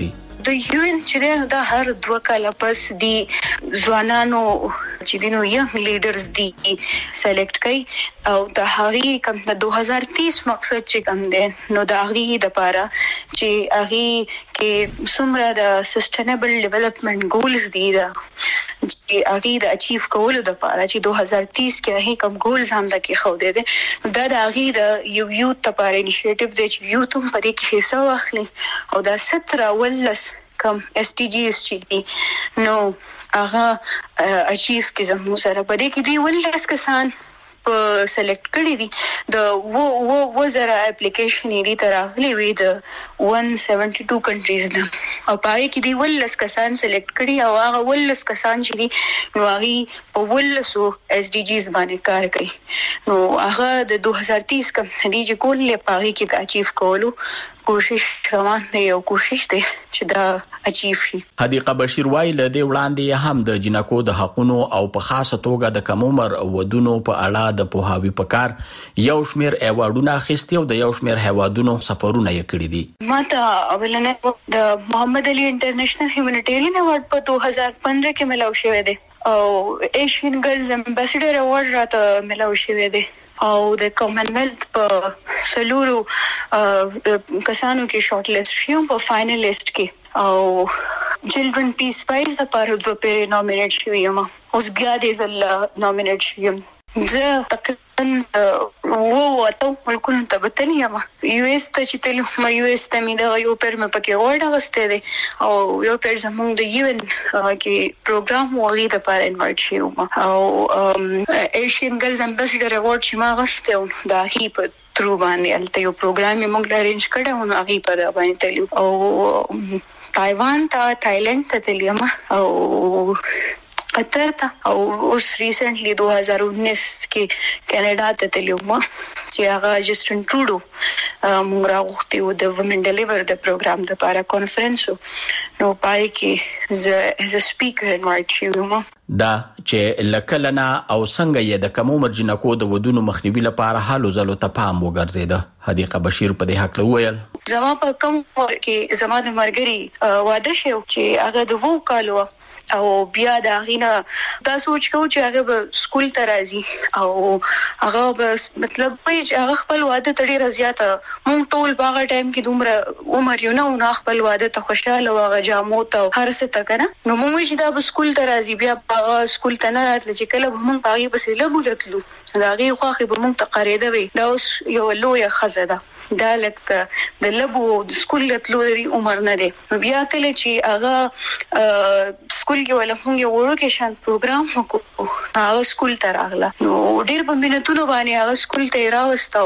[SPEAKER 17] د UN چې دا هر 2 کال پس دی ځوانانو چې دینو ینګ لیډرز دی سلیکټ کوي او د هغه کوم د 2030 مقصد چې کوم دی نو د هغه د پاره چې هغه کې څومره د سستینبل ډیولپمنٹ ګولز دي دا چې هغه د اچیو کولو د پاره چې 2030 کې هغه کوم ګولز هم د کې خو دي دا د هغه د یوت لپاره انیشیټیو دی چې یوت هم په دې کې حصہ واخلي او دا 17 ولس کم SDGs چې دي نو هغه اچیو کې زموږ سره په دې کې دی ولس کسان په سلیکټ کړی دي د وزره اپلیکیشن دی تراغلی وی د 172 کنټریز نه او پای کې دی ولس کسان سلیکټ کړی او هغه ولس کسان چې دي نو هغه په ولسو SDGs باندې کار کوي نو هغه د 2030 کم دی چې کولې پای کې د اچیو کولو کوشش روان دی او کوشش دی چې دا اچیو شي.
[SPEAKER 18] حدیقه بشیر وایي له دې وړاندې هم د جنکو د حقونو او په خاصه توګه د کم عمر ودونو په اړه د پوهاوی پکار یو شمیر ایوارډونه اخیستي او د یو شمیر هیوادونو سفرونه یې کړی دي.
[SPEAKER 17] ماته اولنه د محمد علي انټرنیشنل هیومانیټیرین ایوارډ په 2015 کې ملاو شوی دی او ایشین ګرلز امبیسډر ایوارډ راته ملاو شوی دی او د کامن ویلث په سلورو کسانو کې شارټ لیست شوم په فائنل لیست کې او چلډرن پیس پرایز لپاره 2 پیری نومینیټ شوم اوس بیا دې زل نومینیټ شوم زه تقریبا وو ملکونو ته بتلی یم US ته چې تل US ته مې دا یو پیر مې پکې وړه واستې دي او یو پیر زموږ د UN کې پروګرام وغي د پاره انوایټ شوم او ایشین ګرلز امبیسډر ایوارډ چې ما غوښته دا هی په ترو باندې الته یو پروګرام یې موږ ارینج کړو نو هغه په باندې تلو او تایوان ته تایلند ته تلیم او قطر ته او اوس ریسنټلی 2019 کې کینیډا ته تلم چې هغه جسټن ټروډو موږ راغوښتي و د وومن ډیلیور د پروګرام د لپاره کانفرنس نو پای کې ز از ا سپیکر انوایټ شوم
[SPEAKER 18] دا چې لکلنا او څنګه یې د کم عمر جنکو د ودونو مخنیوي لپاره حالو زلو ته پام وګرځیده. حدیقه بشیر په دې حق وویل
[SPEAKER 17] زما په کوم کې زما د مرګري واده شو چې هغه د 2 کالو او بیا دا غینه دا سوچ کوم چې هغه به سکول ته راځي او هغه به مطلب چې هغه خپل واده ته ډیر زیاته مونږ ټول باغ ټایم کې دومره عمر یو نه خپل واده ته خوشاله واغه جامو ته هر څه ته کنه نو مونږ چې دا به سکول ته راځي بیا باغ سکول ته نه راتل چې کله مونږ باغ پسې لګولتلو دا غي خوخه به مونږ ته قریده وي دا اوس یو لوی خزه ده دا لکه د لبو د سکول تلو لري عمر نه دی بیا کله چې هغه سکول کې ولا موږ یو ورکیشن پروګرام وکړو هغه سکول ته راغله نو ډیر په مینتونو باندې هغه سکول ته راوستاو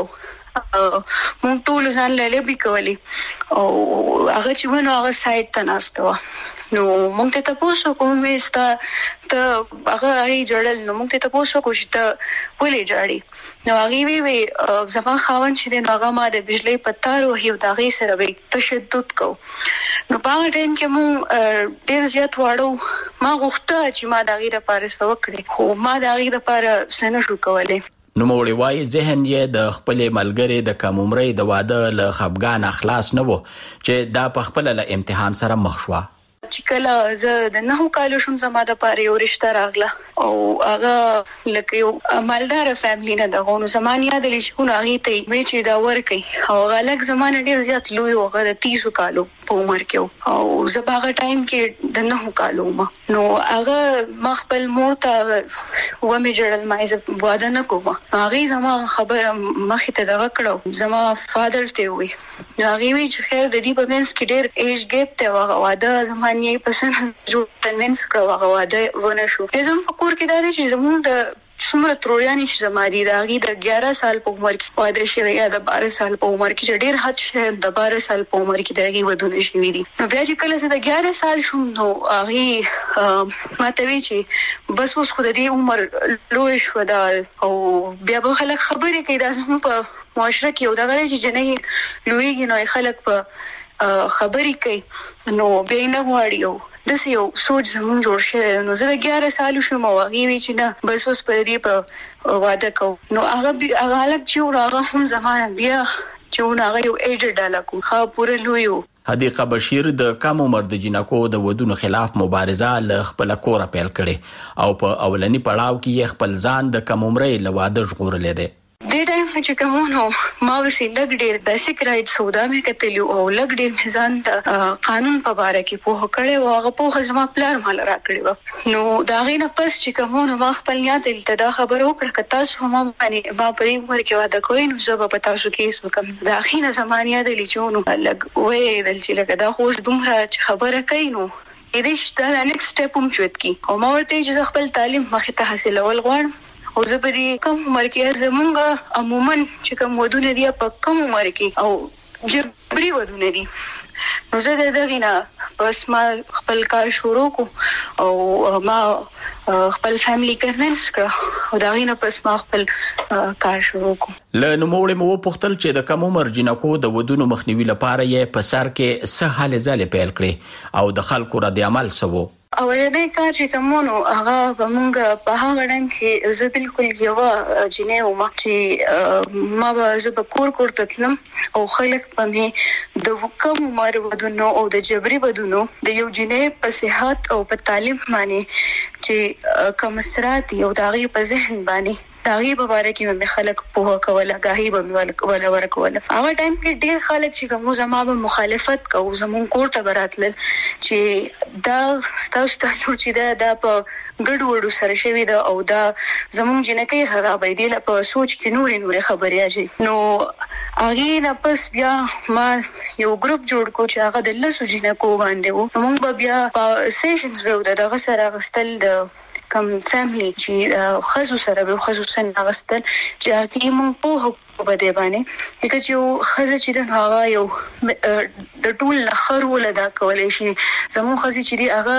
[SPEAKER 17] مونږ ټول ځان له لبي کولی او هغه چې ونه هغه سایت ته ناستو نو مونږ ته تاسو کوم وستا ته هغه جوړل نو مونږ ته تاسو کو چې ته ولې جاړي نو هغه وی زما خاون چې هغه ما د بجلی پتار او هیو دغه سره وی تشدد کو نو په ټیم کې مونږ ډیر زیات واړو ما غوښته چې ما دغه لپاره څه وکړي خو ما دغه لپاره څه نشو کولای
[SPEAKER 18] نو مولوی وای ذهن یې د خپل ملګری د کم عمرۍ د واده له خفګان اخلاص نه وو چې دا په خپل له امتحان سره مخ شو
[SPEAKER 17] چې کله زه د 9 کالو شم زما د پاره یو رشتہ راغله او هغه لکه یو مالدار فیملی نه دغه نو زمان یاد لې چې هغه ته مې چې دا ورکې او غلک زمانه ډیر زیات لوی او هغه د 30 کالو په عمر کې او زه په هغه ټایم کې د 9 کالو ما نو هغه مخبل مور ته و مې جوړل ما یې واده نه کوم هغه زما خبره مخې ته دغه کړو زما فادر ته وي نو هغه وی چې خیر د دې په منځ کې ډیر ایج ګیپ ته واده زما یې پسند جوړ کنوینس کړو هغه واده ونه شو زم فکر کې دا چې زموږ د څومره تروریانی چې زما دي دا غي د 11 سال په عمر کې واده شوی یا د 12 سال په عمر کې ډیر حد شه د 12 سال په عمر کې دغه ودونه شوی دي نو بیا چې کله زه د 11 سال شوم نو هغه ماته وی چې بس اوس خو د دې عمر لوی شو دا او بیا به خلک خبرې کوي دا زموږ په معاشره کې یو دغه چې جنې لویږي نو خلک په خبرې کوي نو به نه غواړي د یو سوچ زمون جوړ شوی نو زه 11 سال شوم او هغه وی چې نه بس اوس په دې په واده کو نو هغه الګ چې هغه هم زمانه بیا چې هغه یو ایجډ ډاله کو خو پوره لوی
[SPEAKER 18] حدیقه بشیر د کم عمر د جنکو د ودونو خلاف مبارزه له خپل کوره پیل کړي او په اولنی پړاو کې خپل ځان د کم عمرې له واده ژغورلې ده.
[SPEAKER 17] د ټایم چې کومونو ما وسې لګ ډیر بیسیک رائټس سودا مې کتلی او لګ ډیر میزان د قانون په اړه کې په هکړې او هغه په خزما پلان مال راکړي نو دا غینه پس چې کومونو ما خپل یاد التدا خبرو کړ کتا سو ما باندې ما په دې ور کې واده کوي نو زه په تاسو کې سو کوم دا غینه زمانیا د لیچونو لګ وې دل چې لګ دا خو دومره خبره کوي نو دې چې دا نیکسټ سټپ هم چوت کی او ما ورته چې خپل تعلیم مخه ته حاصلول غواړم او زه په دې کم عمر کې زمونږ عموما چې کوم ودونه دي په کم عمر کې او جبري ودونه دي نو زه دغه نه بس ما خپل کار شروع کو او ما خپل فیملی کنوینس کړ او دغه نه پس ما خپل کار شروع کو.
[SPEAKER 18] له نوموړې مو پوښتل چې د کم عمر جنکو د ودونو مخنیوي لپاره یې په سر کې څه حل ځله پیل کړې او د خلکو رد عمل سوو.
[SPEAKER 17] او دې کار چې کومونو هغه بمونګه په هغه ډنګ چې زه بالکل یو جنې وم چې ما به زه په کور تلم او خلک په مې د کم عمر ودونو او د جبري ودونو د یو جنې په صحت او په تعلیم باندې چې کوم سرات یو داغي په ذهن باندې داغي په اړه کې مې خلک په کوله غاهي به ولا ورکول هغه ټایم کې ډیر خلک چې کوم زما به مخالفت کوي زمون کور ته براتل چې دا ستاسو ته چې دا په ګډ وډو سره شوی دا او دا زمون جنکې خرابې دي په سوچ کې نورې خبرې اجي نو هغه نه پس بیا ما یو ګروپ جوړ کو چې هغه د لسو جنکو باندې وو موږ بیا په سیشنز به دغه سره غستل د کم فیملی چې خزو سره به خصوصا غستل چې هغه مونږ په بده باندې دغه چې خزه چې د هغه یو د ټول لخر ولدا کولای شي زمون خزي چې دی هغه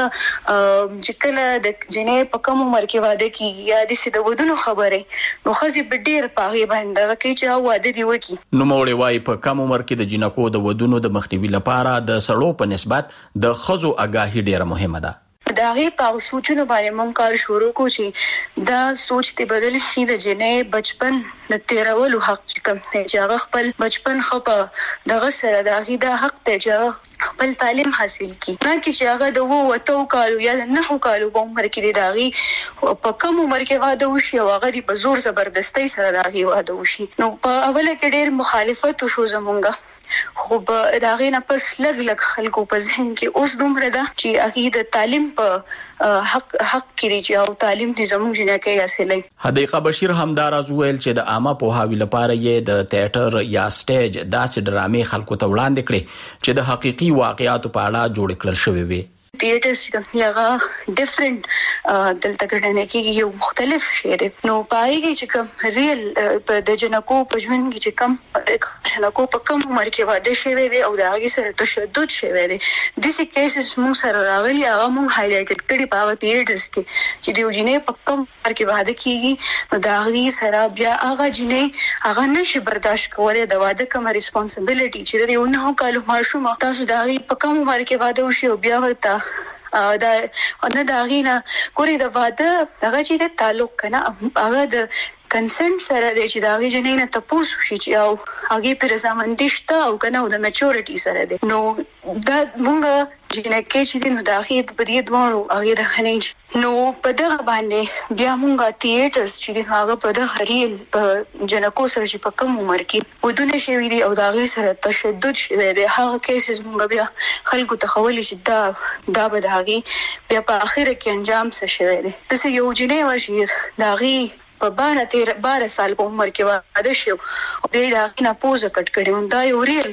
[SPEAKER 17] چې کله د جنې په کوم عمر کې واده کیږي یا د سید ودونو خبره نو خزي په ډیر پاغي باندې کې چې واده دی وکی
[SPEAKER 18] نو موري وای په کوم عمر کې د جنکو د ودونو د مخنیوي لپاره د سړو په نسبت د خزو اگاهی ډیره مهمه ده.
[SPEAKER 17] دا غي په سوچونو باندې مونږ کار شروع کو چې دا سوچ ته بدل شي د جنې بچپن د تیرولو حق کوم چې هغه خپل بچپن خپه دغه سره دا غي دا حق ته چې خپل تعلیم حاصل کی نه چې هغه د وو کالو یا نه کالو په عمر کې دا غي په کم عمر کې واده وشي او هغه په زور زبردستی سره دا غي واده وشي نو په اوله کې ډېر مخالفت شو زمونږه خو به دا غي نه پس لږ خلکو په ذهن کې اوس دومره ده چې هغه د تعلیم په حق کړي چې او تعلیم نظام جنکه حاصلې.
[SPEAKER 18] حدیقه بشیر همداراز ویل چې د عامه پوهاوی لپاره یې د تیاتر یا سټیج داسې ډرامې خلکو ته وړاندې کړي چې د حقيقي واقعیاتو په اړه جوړ کړل شوی وي.
[SPEAKER 17] تھیټرز چې هغه ډیفرنٹ دلته ګڼل کېږي یو مختلف شی دی نو پای کې چې کوم ریل په د جنکو په ژوند کې چې کوم جنکو په کوم عمر کې واده شوی دی او د هغه سره تشدد شوی دی د څه کیسز موږ سره راغلي هغه موږ هایلایټ کړي په تھیټرز کې چې د جنې په کوم عمر کې واده کیږي نو د هغه سره بیا هغه جنې هغه نشي برداشت کولای د واده کوم ریسپانسیبিলিټي چې د یو نه کالو ماشوم تاسو د هغه په کوم عمر کې واده وشي او بیا ورته دا نه دا غینا کورې د واده دغه چې تعلق کنه هغه د کنسنت سره د چې دا غي جنې نه تاسو شي چې او هغه پر رضامندي شته او کنه د میچورټي سره ده نو دا مونږ جنکه چې نو دا غي د بری دوه هغه د خنیج نو په دغه باندې بیا مونږه تھیټرز چې هغه په دغه ریل جنکو سره چې په کوم عمر کې ودونه شوی دي او دا غي سره تشدد شوی دی هغه کیسز مونږ بیا خلکو ته خولي چې دا به دا غي بیا په اخر کې انجام څه شوی دی تاسو یو جنې ورشي دا غي په 12 سال په عمر کې واده شو او بیا دا نه پوزه کټ کړي دا یو ریل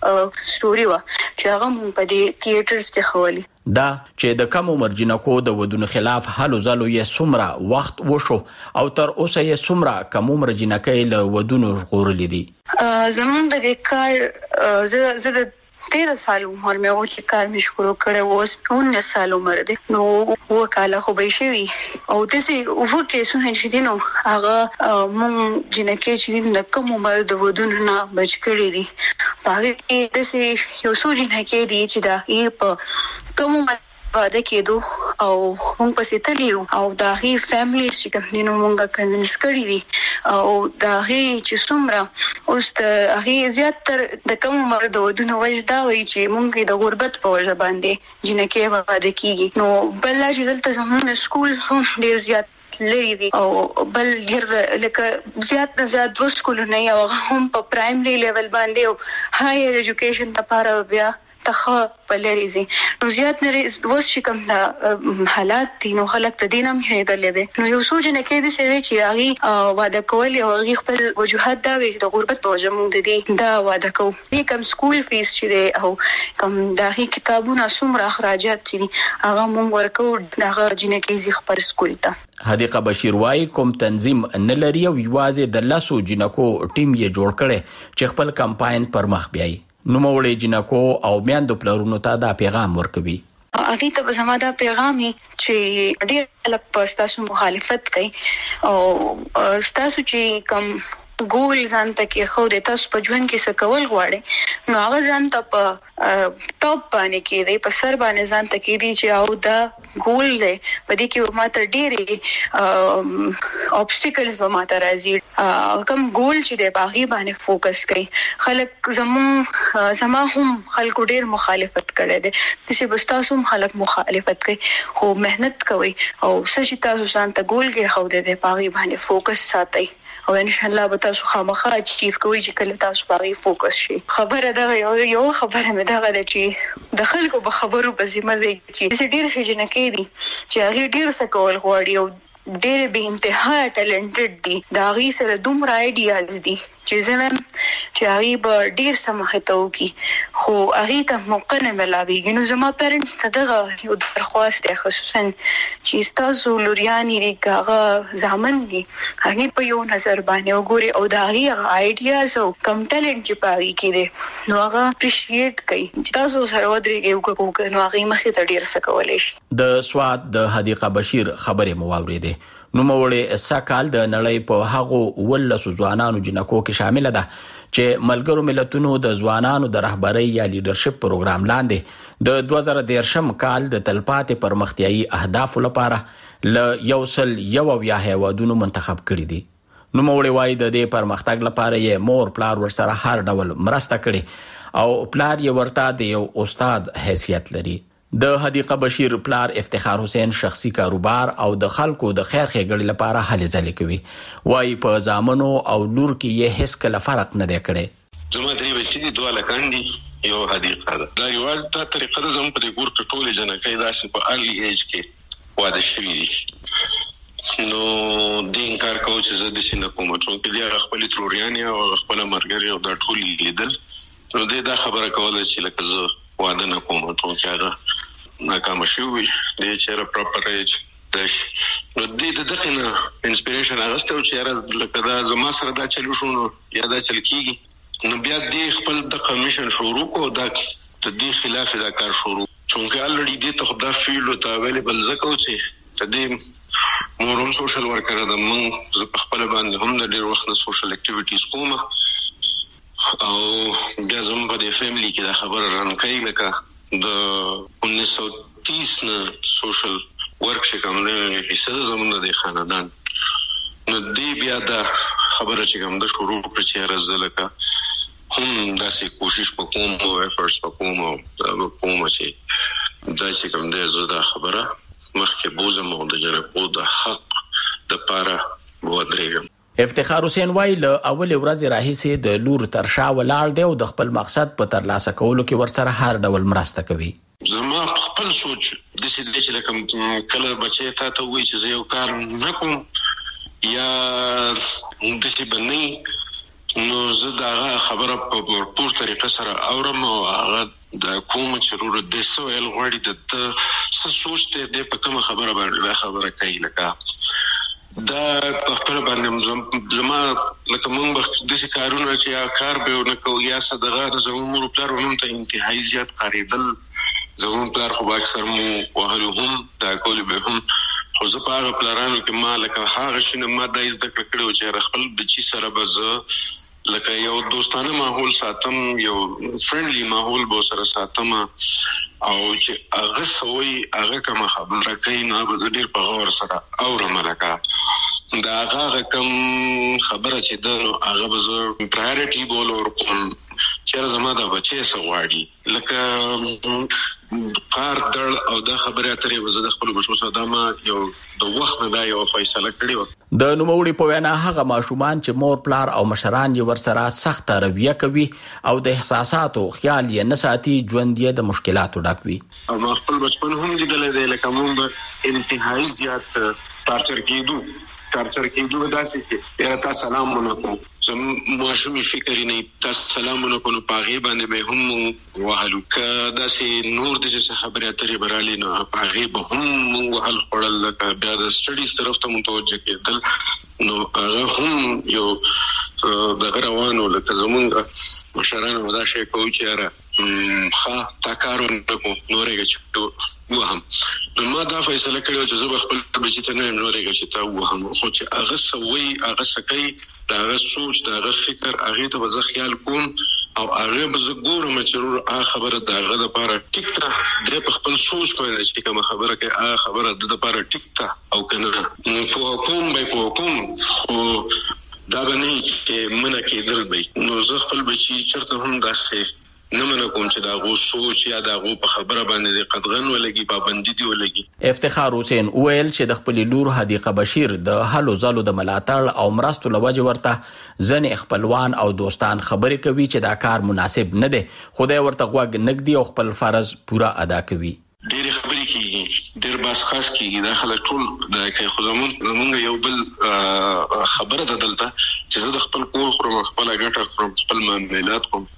[SPEAKER 17] سټوري وا چې هغه په دې تھیټرز کې خولي
[SPEAKER 18] دا چې د کم عمر جنکو د ودونو خلاف حل زالو یې سمره وخت وشو او تر اوسه یې سمره کم عمر جنکې له ودونو ژغورلې دي
[SPEAKER 17] زمون د کار زه 13 سال عمر مې و چې کار مې شروع کړو اوس 19 سال عمر دی نو وکاله خو به شي او دسه وکه سونه چې دینو هغه مون جنکه چې د کم عمر د ودونو نه بچ کړی دي هغه کې دسه یو څو جنکه دي چې دا یې په کوم واده کېدو او موږ پسې تلیو او دا هی فیملی چې کوم دینو موږ کنوینس کړی دي او دا هی چې څومره اوس ته هی زیات تر د کوم مرد ودونه وجدا وي چې موږ د غربت په وجه باندې جنکه واده کیږي نو بل چې دلته زموږ سکول هم ډیر زیات لري دي او بل ډیر لکه زیات د سکولونه یو هم په پرایمري لیول باندې او هایر ایجوکیشن لپاره بیا تخه پلریزي نو زیات نه وس چې کوم د حالات دي نو خلک ته دینم هېدل دي نو یو سوچ نه کې دي چې هغه واده کول او هغه خپل وجوهات دا وي د غربت په وجه مونږ دي دا واده کوو دې کوم سکول فیس چې دی او کوم دغه کتابونه څومره اخراجات چې هغه مونږ ورکو هغه جنکې زی خبر سکول ته
[SPEAKER 18] حدیقه بشیر وايي کوم تنظیم نه لري او یوازې د لاسو جنکو ټیم یې جوړ کړي چې خپل کمپاین پر مخ بیاي نو موړې جنکو او میاندو پلرونو ته دا پیغام ورکوي
[SPEAKER 17] اغه ته زما دا پیغامي چې ډیر لک پستاسو مخالفت کوي او تاسو چې کوم ګول ځان ته کې خو د تاسو په ژوند کې څه کول غواړي نو هغه ځان ته په ټاپ باندې کې دی په سر باندې ځان ته کې دی چې او دا ګول دی په دې کې ماته ډېری obstacles به ماته راځي کوم ګول چې دی باغی باندې فوکس کوي خلک زما هم خلکو ډېر مخالفت کړي دي چې بس تاسو هم خلک مخالفت کوي خو مهنت کوي او سچ تاسو ځان ته ګول کې خو دې باغی باندې فوکس ساتي او ان شاء الله به تاسو خامخا اچیف کوئ چې کله تاسو باغی فوکس شي خبره دا یو خبره مې دا غواړم چې د خلکو په خبرو په ذمہ چې ډیر شي جنکې دي چې هغه ډیر څه کول غواړي او ډیر به انتها ټالنټډ دي دا غي سره دومره آیډیاز دي چې زموږ چې هغه به ډیر سمحته وکي خو هغه ته موقع نه ملاويږي نو زما پیرنټس ته دغه یو درخواست دی خصوصا چې تاسو لوريانې دي هغه ځامن دي هغه په یو نظر باندې وګوري او دا هغه آیډیاز او کم ټالنټ چې پاري کړي نو هغه اپریشیټ کوي چې تاسو سره ودرېږي او نو هغه مخې ته ډیر څه کولای شي
[SPEAKER 18] د سواد د حدیقه بشیر خبره مو واورېده نو موړې سکهال د نړۍ په هغو ولسو ځوانانو جنکو کې شامل ده چې ملګرو ملتونو د ځوانانو د رهبرۍ یا لیډرشپ پروګرام لاندې د 2013 کال د تلپاتې پرمختیايي اهدافو لپاره ل یو هیوادونو منتخب کړي دي نو موړې وايي د دې پرمختګ لپاره یې مور پلار ورسره هر ډول مرسته کړي او پلار یې ورته د یو استاد حیثیت لري د حدیقه بشیر پلار افتخار حسین شخصي کاروبار او د خلکو د خیر ښېګړې لپاره هلې ځلې کوي وايي په زامنو او لور کې یې هیڅ کله فرق نه دی کړی
[SPEAKER 19] زما درې بچي دي دوه لکان دي یو حدیقه ده دا یوازې دا طریقه ده زموږ په دې ګور کې ټولې جنکۍ داسې په ارلی ایج کې واده شوي دي نو دې انکار کوو چې زه داسې نه کوم چونکې دې هغه خپلې تروريانې او خپله مرګرې او دا ټول لیدل نو دې دا خبره کوله چې لکه زه واده نه کوم چونکې هغه ناکامه شوي دې چېرې پراپر ایج نو دې د دغه نه انسپریشن اغسته او چې یاره لکه دا زما سره دا چلو شو نو یا دا چل کېږي نو بیا دې خپل د کمیشن شروع کو دا د دې خلاف دا کار شروع چونکې الریډي دې ته خدا فیل او اویلیبل زکو چې د دې مورم سوشل ورکر د من ز خپل باندې هم د ډیر وخت سوشل اکټیویټیز کوم او بیا زموږ په دې فیملی کې دا خبره رن کوي لکه د 1930 نه سوشل ورک چې کوم نه حصہ زموږ د خاندان نو دې بیا دا خبره چې کوم د شروع پر چې راځلکه هم داسې کوشش وکوم او افورټس وکوم او کوم چې دا چې کوم د زړه خبره مخکې بوزم او د جنکو د حق د پاره ودرېږم
[SPEAKER 18] افتخار حسین وايي له اول ورځې راهیسې د لور تر شا ولاړ دی او د خپل مقصد په ترلاسه کولو کې ورسره هر ډول مرسته کوي
[SPEAKER 19] زما خپل سوچ د دې چې لکه کله بچی ته وایي چې زه یو کار نه کوم یا د دې باندې نو زه دا خبره په پور طریقه سره اورم او هغه د کوم چې ورور د سوال غوړي د څه سوچ ته د په کومه خبره باندې خبره کوي لکه دا په خپل باندې زما لکه موږ د څه کارونه چې یا کار به نه کوو یا صدقه زموږ پلارونو ته انتهایی زیات قریدل زموږ پلار خو اکثر مو وهلهم دا کول به هم خو زه په هغه پلارانو کې ما لکه هغه شنه ما د زده کړو چې خپل بچی سره به لکه یو دوستانه ماحول ساتم یو فرندلی ماحول به سره ساتم او چې هغه سوي هغه کوم خبره کوي نو به ډیر په غور سره اورم لکه دا هغه کوم خبره چې دا هغه به پرایورټي بول او چیرې زما دا بچي سغواړي لکه کار دړ او دا خبره اترې وزه د خپل بچو سره دا یو د وخت نه یو فیصله کړې و
[SPEAKER 18] د نوموړي په وینا هغه ماشومان چې مور پلار او مشران یې ورسره سخت رویه کوي او د احساساتو خیال یې نه ساتي ژوند یې د مشکلاتو ډک وي
[SPEAKER 19] او ما خپل بچپن هم لیدلی دی لکه مونږ به انتهایی زیات ټارچر کېدو داسې چې یاره تا سلام ونکو زم ماشومي فکر نه تا سلام ونکو نو پاغې باندې به هم وهلو که داسې نور د څه خبرې اترې برالي نو پاغې به هم وهل خوړل لکه بیا د سټډیز طرف ته متوجه کېدل نو هغه هم یو دغه روانو لکه زمونږ مشرانو دا شی کوي چې یاره تا کار ونکو نورې چې وهم نو ما دا فیصله کړې چې زه به خپل بچي ته نه نورې چې تا وهم خو چې هغه سوي هغه سکی دا هغه سوچ دا هغه فکر هغه ته زه خیال کوم او هغه به زه ګورم چې ضرور هغه خبره دا هغه لپاره ټیک ته د خپل سوچ په اړه چې کوم خبره کوي هغه خبره د لپاره ټیک ته او کنه نو په حکوم او دا باندې چې منه کېدل به نو زه خپل بچي چرته هم داسې نه منه کوم چې دا غو سوچ یا دا غو په خبره باندې قدغن ولګي پابندي دی ولګي
[SPEAKER 18] افتخار حسین ویل چې د خپل لور حدیقه بشیر د هلو زلو د ملاتړ او مرستو لوجه ورته ځنې خپلوان او دوستان خبرې کوي چې دا کار مناسب نه دی خدای ورته غوږ نږدې او خپل فرض پورا ادا کوي
[SPEAKER 19] ډېر خبرې کیږي ډېر باس خاص کیږي دا خلک ټول د کې خدامون یو بل خبره ده دلته چې زه د خپل کور خورم خپل ګټه خورم خپل معاملات کوم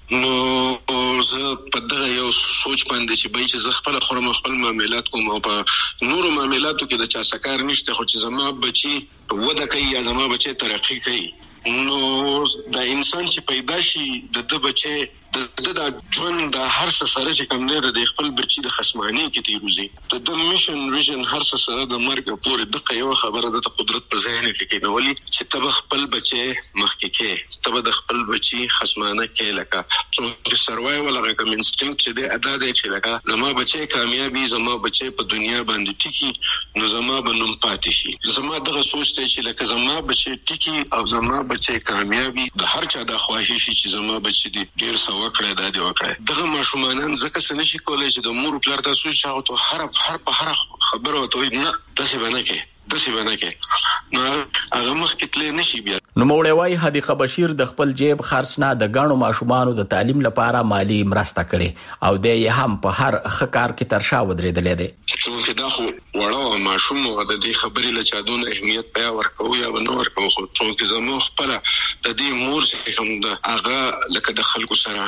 [SPEAKER 19] نو زه په دغه یو سوچ باندې چې به چې زه خپل خورم خپل معاملات کوم او په نورو معاملاتو کې د چا سکار نشته خو چې زما بچي وده کوي یا زما بچي ترقی کوي نو د انسان چې پیدا شي د بچي د ژوند د هر څه سره چې کوم نه د خپل بچي د خصمانی کې تیروزي د میشن ویژن هر څه سره د مرګ پورې د یو خبره د قدرت په ذهن کې کېنولي چې تب خپل بچي مخکې کې تب د خپل بچي خصمانه کې لکه چې سروایول هغه انسټینکټ چې د ادا دی چې لکه زما بچي کامیابی زما بچي په دنیا باندې ټیکی نو زما بنوم پاتې شي زما دغه سوچ ته چې لکه زما بچي ټیکی او زما بچي کامیابی د هر چا د خواهش شي چې زما بچي ډیر وکړه دا دی وکړه دغه ماشومان ځکه څه نشي کولای چې د مور پلار تاسو شاو ته هر خبره وته نه تاسو باندې کې نو هغه مخ کې تل نشي بیا
[SPEAKER 18] نو موړی وای حدیقه بشیر د خپل جیب خرڅ نه د غاڼو ماشومانو د تعلیم لپاره مالی مرسته کړي او د یې هم په هر خکار کې ترشا ودرېدلې ده
[SPEAKER 19] چې دا خو وړو ماشوم د دې خبرې له چادون اهمیت پیا ورکو یا بنو ورکو خو چې زمو خپل د دې مور چې هم د هغه لکه د خلکو سره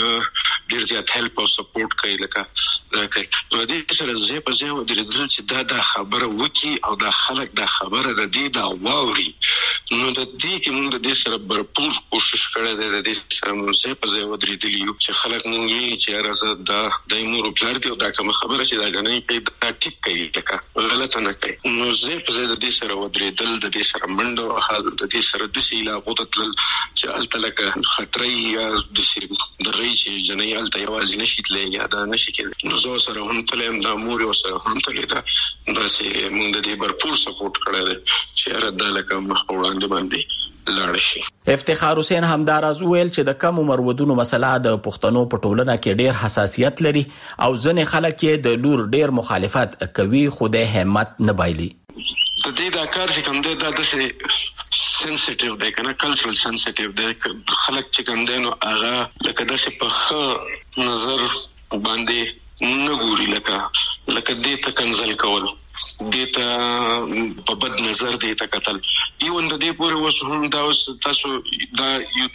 [SPEAKER 19] ډیر زیات هیلپ او سپورټ کوي لکه نو دې سره زه په ځای ودرېدل چې دا خبره وکي او دا خلک دا خبره د دې دا واوري نو د دې کې موږ د دې سره برپور کوشش کړی دی د دې سره موږ په ځای ودرېدلی یو چې خلک موږ یې چې راځه دا د مور پلار دی او دا کوم خبره چې دا غنۍ په دا ټیک کوي لکه غلطه نه کوي نو زه په ځای د دې سره ودرېدل د دې سره منډه حال د دې سره د سیلا غوتل چې الته لکه خطرې یا د سری د ری چې جنې الته یوازې نشي تللی یا دا نشي کېدلی نو زه سره هم تلم دا مور سره هم تللی دا چې موږ د دې برپور سپورټ کړی دی چې راځه لکه مخ په وړاندې باندې
[SPEAKER 18] افتخار حسین همداراز ویل چې د کم عمر ودونو مسله د پښتنو په ټولنه کې ډیر حساسیت لري او ځنې خلک یې د لور ډیر مخالفت کوي خو د همت نه بایلي
[SPEAKER 19] د دې دا کار چې کوم دی دا د سنسټیو دی کنه کلچرل سنسټیو دی خلک چې کوم دی نو هغه لکه د په ښه نظر باندې نه ګوري لکه دې ته کنزل کول دیتا په بد نظر دیتا قتل ایون د دې پورې وس هم دا تاسو دا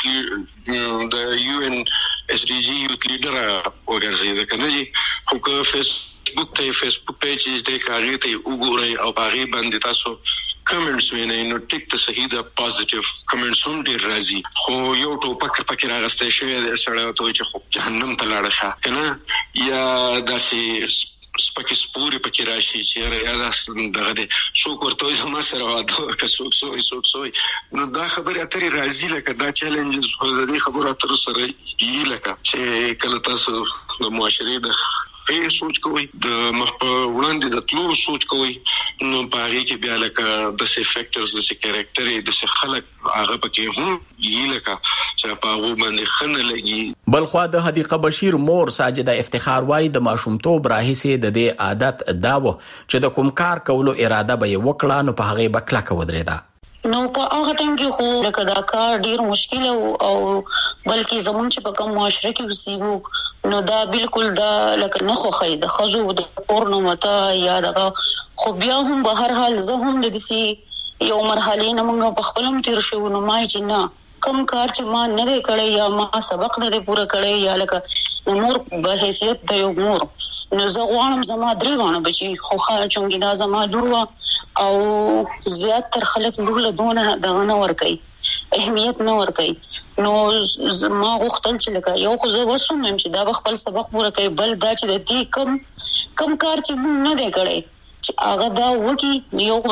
[SPEAKER 19] د یو ان اس ډي جي یوت لیډر وګرځي کنه جی خو که فیسبوک پیج دې کاری ته وګورئ او هغه باندې تاسو کمنټس وینئ نو ټیک ته صحیح ده پازیټیو کمنټس هم ډیر راځي خو یو ټوپک پکې راغسته شوی سړی ته چې خو جهنم ته لاړ شه کنه یا داسې سپکې سپورې پکې راشي چې یا دغه دی څوک ورته زما سره واده که څوک سوی نو دا خبرې اترې راځي لکه دا چیلنجز د دې خبرو اترو سره یي لکه چې کله تاسو د معاشرې د خیر سوچ کوي د مخ په وړاندې د تلو سوچ کوي نو پاره کې بیا لکه د سي فیکټرز د سي کریکټر د سي خلک هغه پکې هم یې لکه چې په هغه باندې خنه لګي.
[SPEAKER 18] بلخوا د حدیقه بشیر مور ساجده افتخار وای د ماشومتوب راهیسه د دې عادت داوه چې د کوم کار کولو اراده به وکړه نو په هغه بکلا کودريدا.
[SPEAKER 20] نو په هغه ټیم کې خو لکه دا کار ډیر مشکل او بلکې زمون چې په کوم معاشره کې وسیږو نو دا بالکل دا لکه نه خو خې د خزو د پورنو متا یا دغه خو بیا هم به هر حال زه هم د دې یو مرحله نه مونږ په خپلم تیر شو نو ما چې نه کم کار چې ما نه کړی یا ما سبق نه پوره کړی یا لکه مور به حیثیت د یو مور نو زه غواړم زما درې وانه بچي خو چونګې دا زما لور او زیات تر خلک لور له دونه دغه نه ور کوي اهمیت نه ور کوي نو ما غوښتل چې لکه یو خو زه وسوم چې دا خپل سبق پوره کوي بل دا چې د دې کم کار چې مونږ نه دی کړی چې هغه دا وکی یو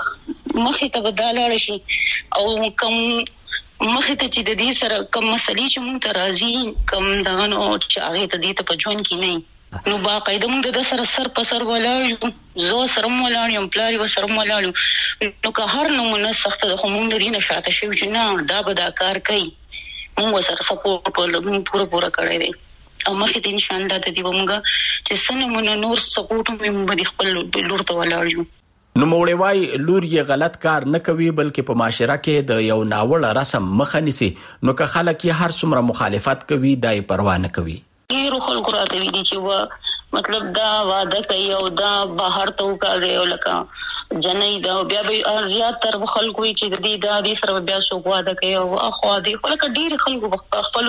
[SPEAKER 20] مخې ته بداله شي او کم مخې ته چې د دې سره کم مسلې چې مونږ ته راځي کم دغه نو چې هغه ته دې ته په ژوند کې نه نو باقاعده موږ د سره سر په سر ولاړ زو سره ولاړ یم پلاری و سره ولاړ نو که هر نمونه سخت د همون لري نشاته شي چې نه دا به دا کار کوي موږ سره سپورټ ولر پورا کړی دی او مخې ته ان شاء الله د دې موږ چې سنمونه نور سپورټ موږ خپل لور ته ولاړ یو.
[SPEAKER 18] نو موړې وای لور یې غلط کار نه کوي بلکې په معاشره کې د یو ناوړ رسم مخه نیسي نو که خلک یې هر څومره مخالفت کوي دای پروا نه کوي.
[SPEAKER 20] ډیرو خلکو راته ویلي چې مطلب دا واده کوي او دا بهر ته وکړي او لکه جنۍ دا بیا به زیات تر خلکو چې د دې د سره بیا څوک واده کوي او اخو دې خلک ډیر خلکو خپل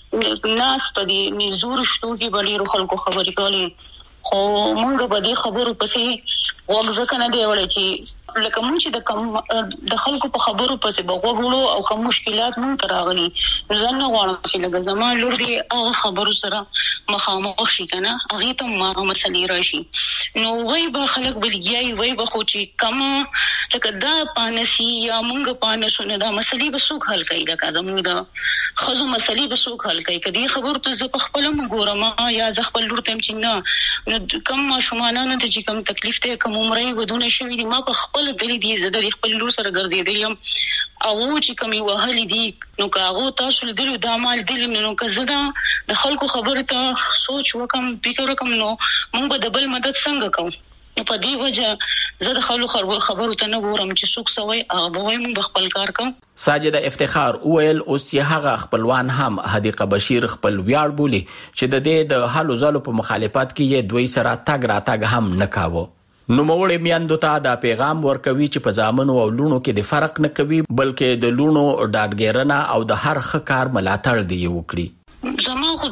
[SPEAKER 20] ناس په دې نزور شتو کې ډیرو خلکو خبرې کولې خو مونږ به دې خبرو پسې وګځ کنه دی وړي چې لکه مونږ چې د خلکو په خبرو پسې بغوغلو او کوم مشکلات مونږ تراغلي ځنه غواړم چې لکه زما لور دې هغه خبرو سره مخامخ شي کنه هغه ته ما مسلې راشي نو وای به خلک بلګیای وای به خو چې کم لکه دا پانسي یا مونږ پانسونه دا مسلې به څوک حل کوي لکه زموږ د خزو مسلې به څوک حل کوي کدي خبر ته زه په خپل مګورم یا ز خپل لور تم چې نه نو کم ماشومانانو ته چې کم تکلیف ته کوم عمرې ودونه شوی دي ما په خپل دلی دي زه د خپل لور سره ګرځېدل یم او چې کومي وهلي دي نو کاغو تاسو دل د عمل دل نو که زه د خلکو خبره ته سوچ وکم فکر وکم نو مونږ به د بل مدد څنګه کوو په دې وجه زه د خلکو خبرو ته نه ګورم چې څوک سوي هغه به مونږ خپل کار کوو.
[SPEAKER 18] ساجده افتخار اویل اوس یې هغه خپلوان هم حدیقه بشیر خپل ویاړ بولی چې د دې د حلو زالو په مخالفت کې یې دوی سره تګ را تګ هم نه کاوه. نو موړې میاندو ته دا پیغام ورکوي چې په ځامنو او لونو کې د فرق نه کوي بلکې د لونو ډاډګیرنه او د هر ښکار ملاتړ دی وکړي.
[SPEAKER 20] زما خو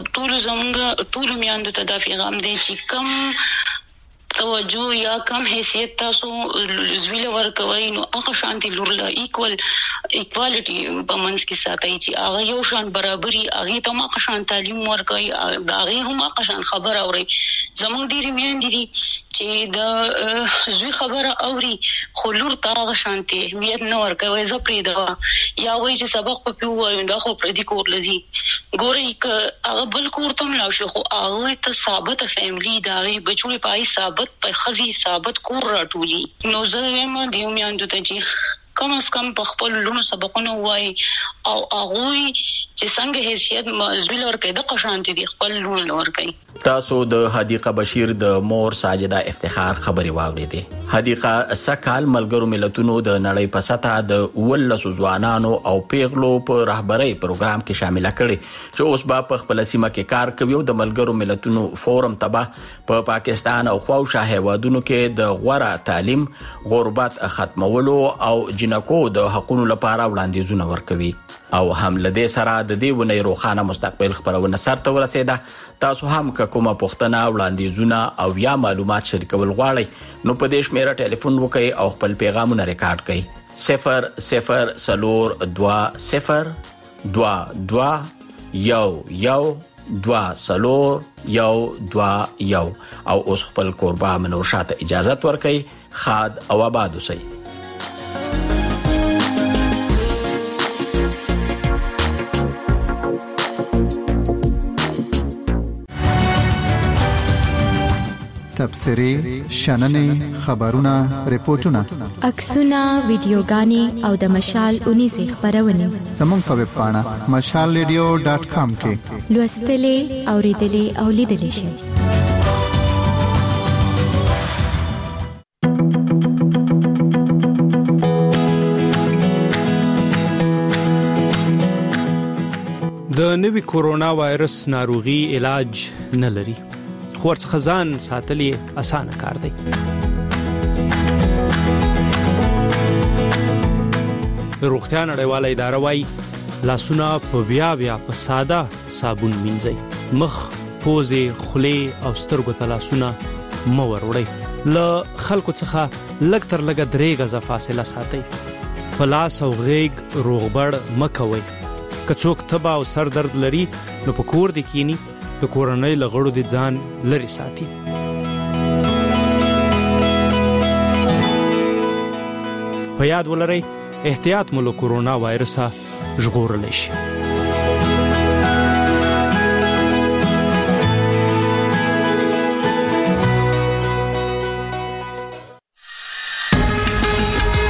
[SPEAKER 20] ټول میاندو ته دا پیغام دی چې کم توجه یا کم حیثیت تاسو زویل ورکوي نو هغه شانتي لورله ایکوالټي په منځ کې ساتي چې هغه یو شان برابرۍ هغه ته هغه شان تعلیم ورکوي هغه هم هغه شان خبر اوري زموږ ډیری میاندې دي چې د زوی خبره اوري خو لور ته هغه شانتي اهمیت نه ورکوي زه پرې دا یا وایي چې سبق په پیو وایي دا خو پرې دي کور لذي ګوري ک هغه بل کور ته لاړ شي خو هغه ته ثابت فیملی دا وي بچوي پای ثابت په خزي ثابت کور راټولي نو زه وایم دیو میاندو ته چې کم از کم په خپل لونو سبقونه وای او هغه چې څنګه حیثیت مزویل ورکړي د قشانتي دي خپل لونو ورکړي.
[SPEAKER 18] تاسو د حدیقه بشیر د مور ساجده افتخار خبري واوریدې. حدیقه سکال ملګرو ملتونو د نړۍ په سطح د ولس ځوانانو او پیغلو په رهبرۍ پروګرام کې شامل کړي چې اوس په خپل سیمه کې کار کوي او د ملګرو ملتونو فورم تبع په پاکستان او خواوشا هیوادونو کې د غوړه تعلیم غربت ختمولو او جنکو د حقوقو لپاره وړاندیزونه ورکوي او هم لدې سره د دې ونې روخانه مستقبل خبرونه سره ورسېده. تاسو هم کومه پوښتنه وړاندیزونه او یا معلومات شریکول غواړئ نو په دې شمیره ټلیفون وکړئ او خپل پیغامونه ریکارډ کړئ 002022 او اوس خپل قربا منور شاته اجازه ورکړئ. خاد او آباد اوسئ.
[SPEAKER 2] تبصرې شننې خبرونه ریپورتونه
[SPEAKER 16] عکسونه ویډیوګانې او د مشال 19 خبرونه
[SPEAKER 2] زموږ په ویب پاڼه mashalradio.com کې
[SPEAKER 16] لوستلې اوریدلې او لیدلې شئ.
[SPEAKER 10] د نوي کورونا وایرس ناروغي علاج نه لري، خو ورڅخه ځان ساتل یې اسانه کار دی. روغتیا نړیواله اداره وايي لاسونه په بیا په ساده صابون مینځئ، مخ، پوزې، خولې او سترګو ته لاسونه مه وروړئ. له خلکو څخه لږ تر لږه 3 غزه فاصله ساتئ. په لاس او غېږ روغبړ مه کوئ. که څوک تبه او سر درد لري نو په کور دې کینی، د کورنۍ له غړو دې ځان لرې ساتي. په یاد ولرئ احتیاط مو له کورونا وایرسه ژغورلی شي.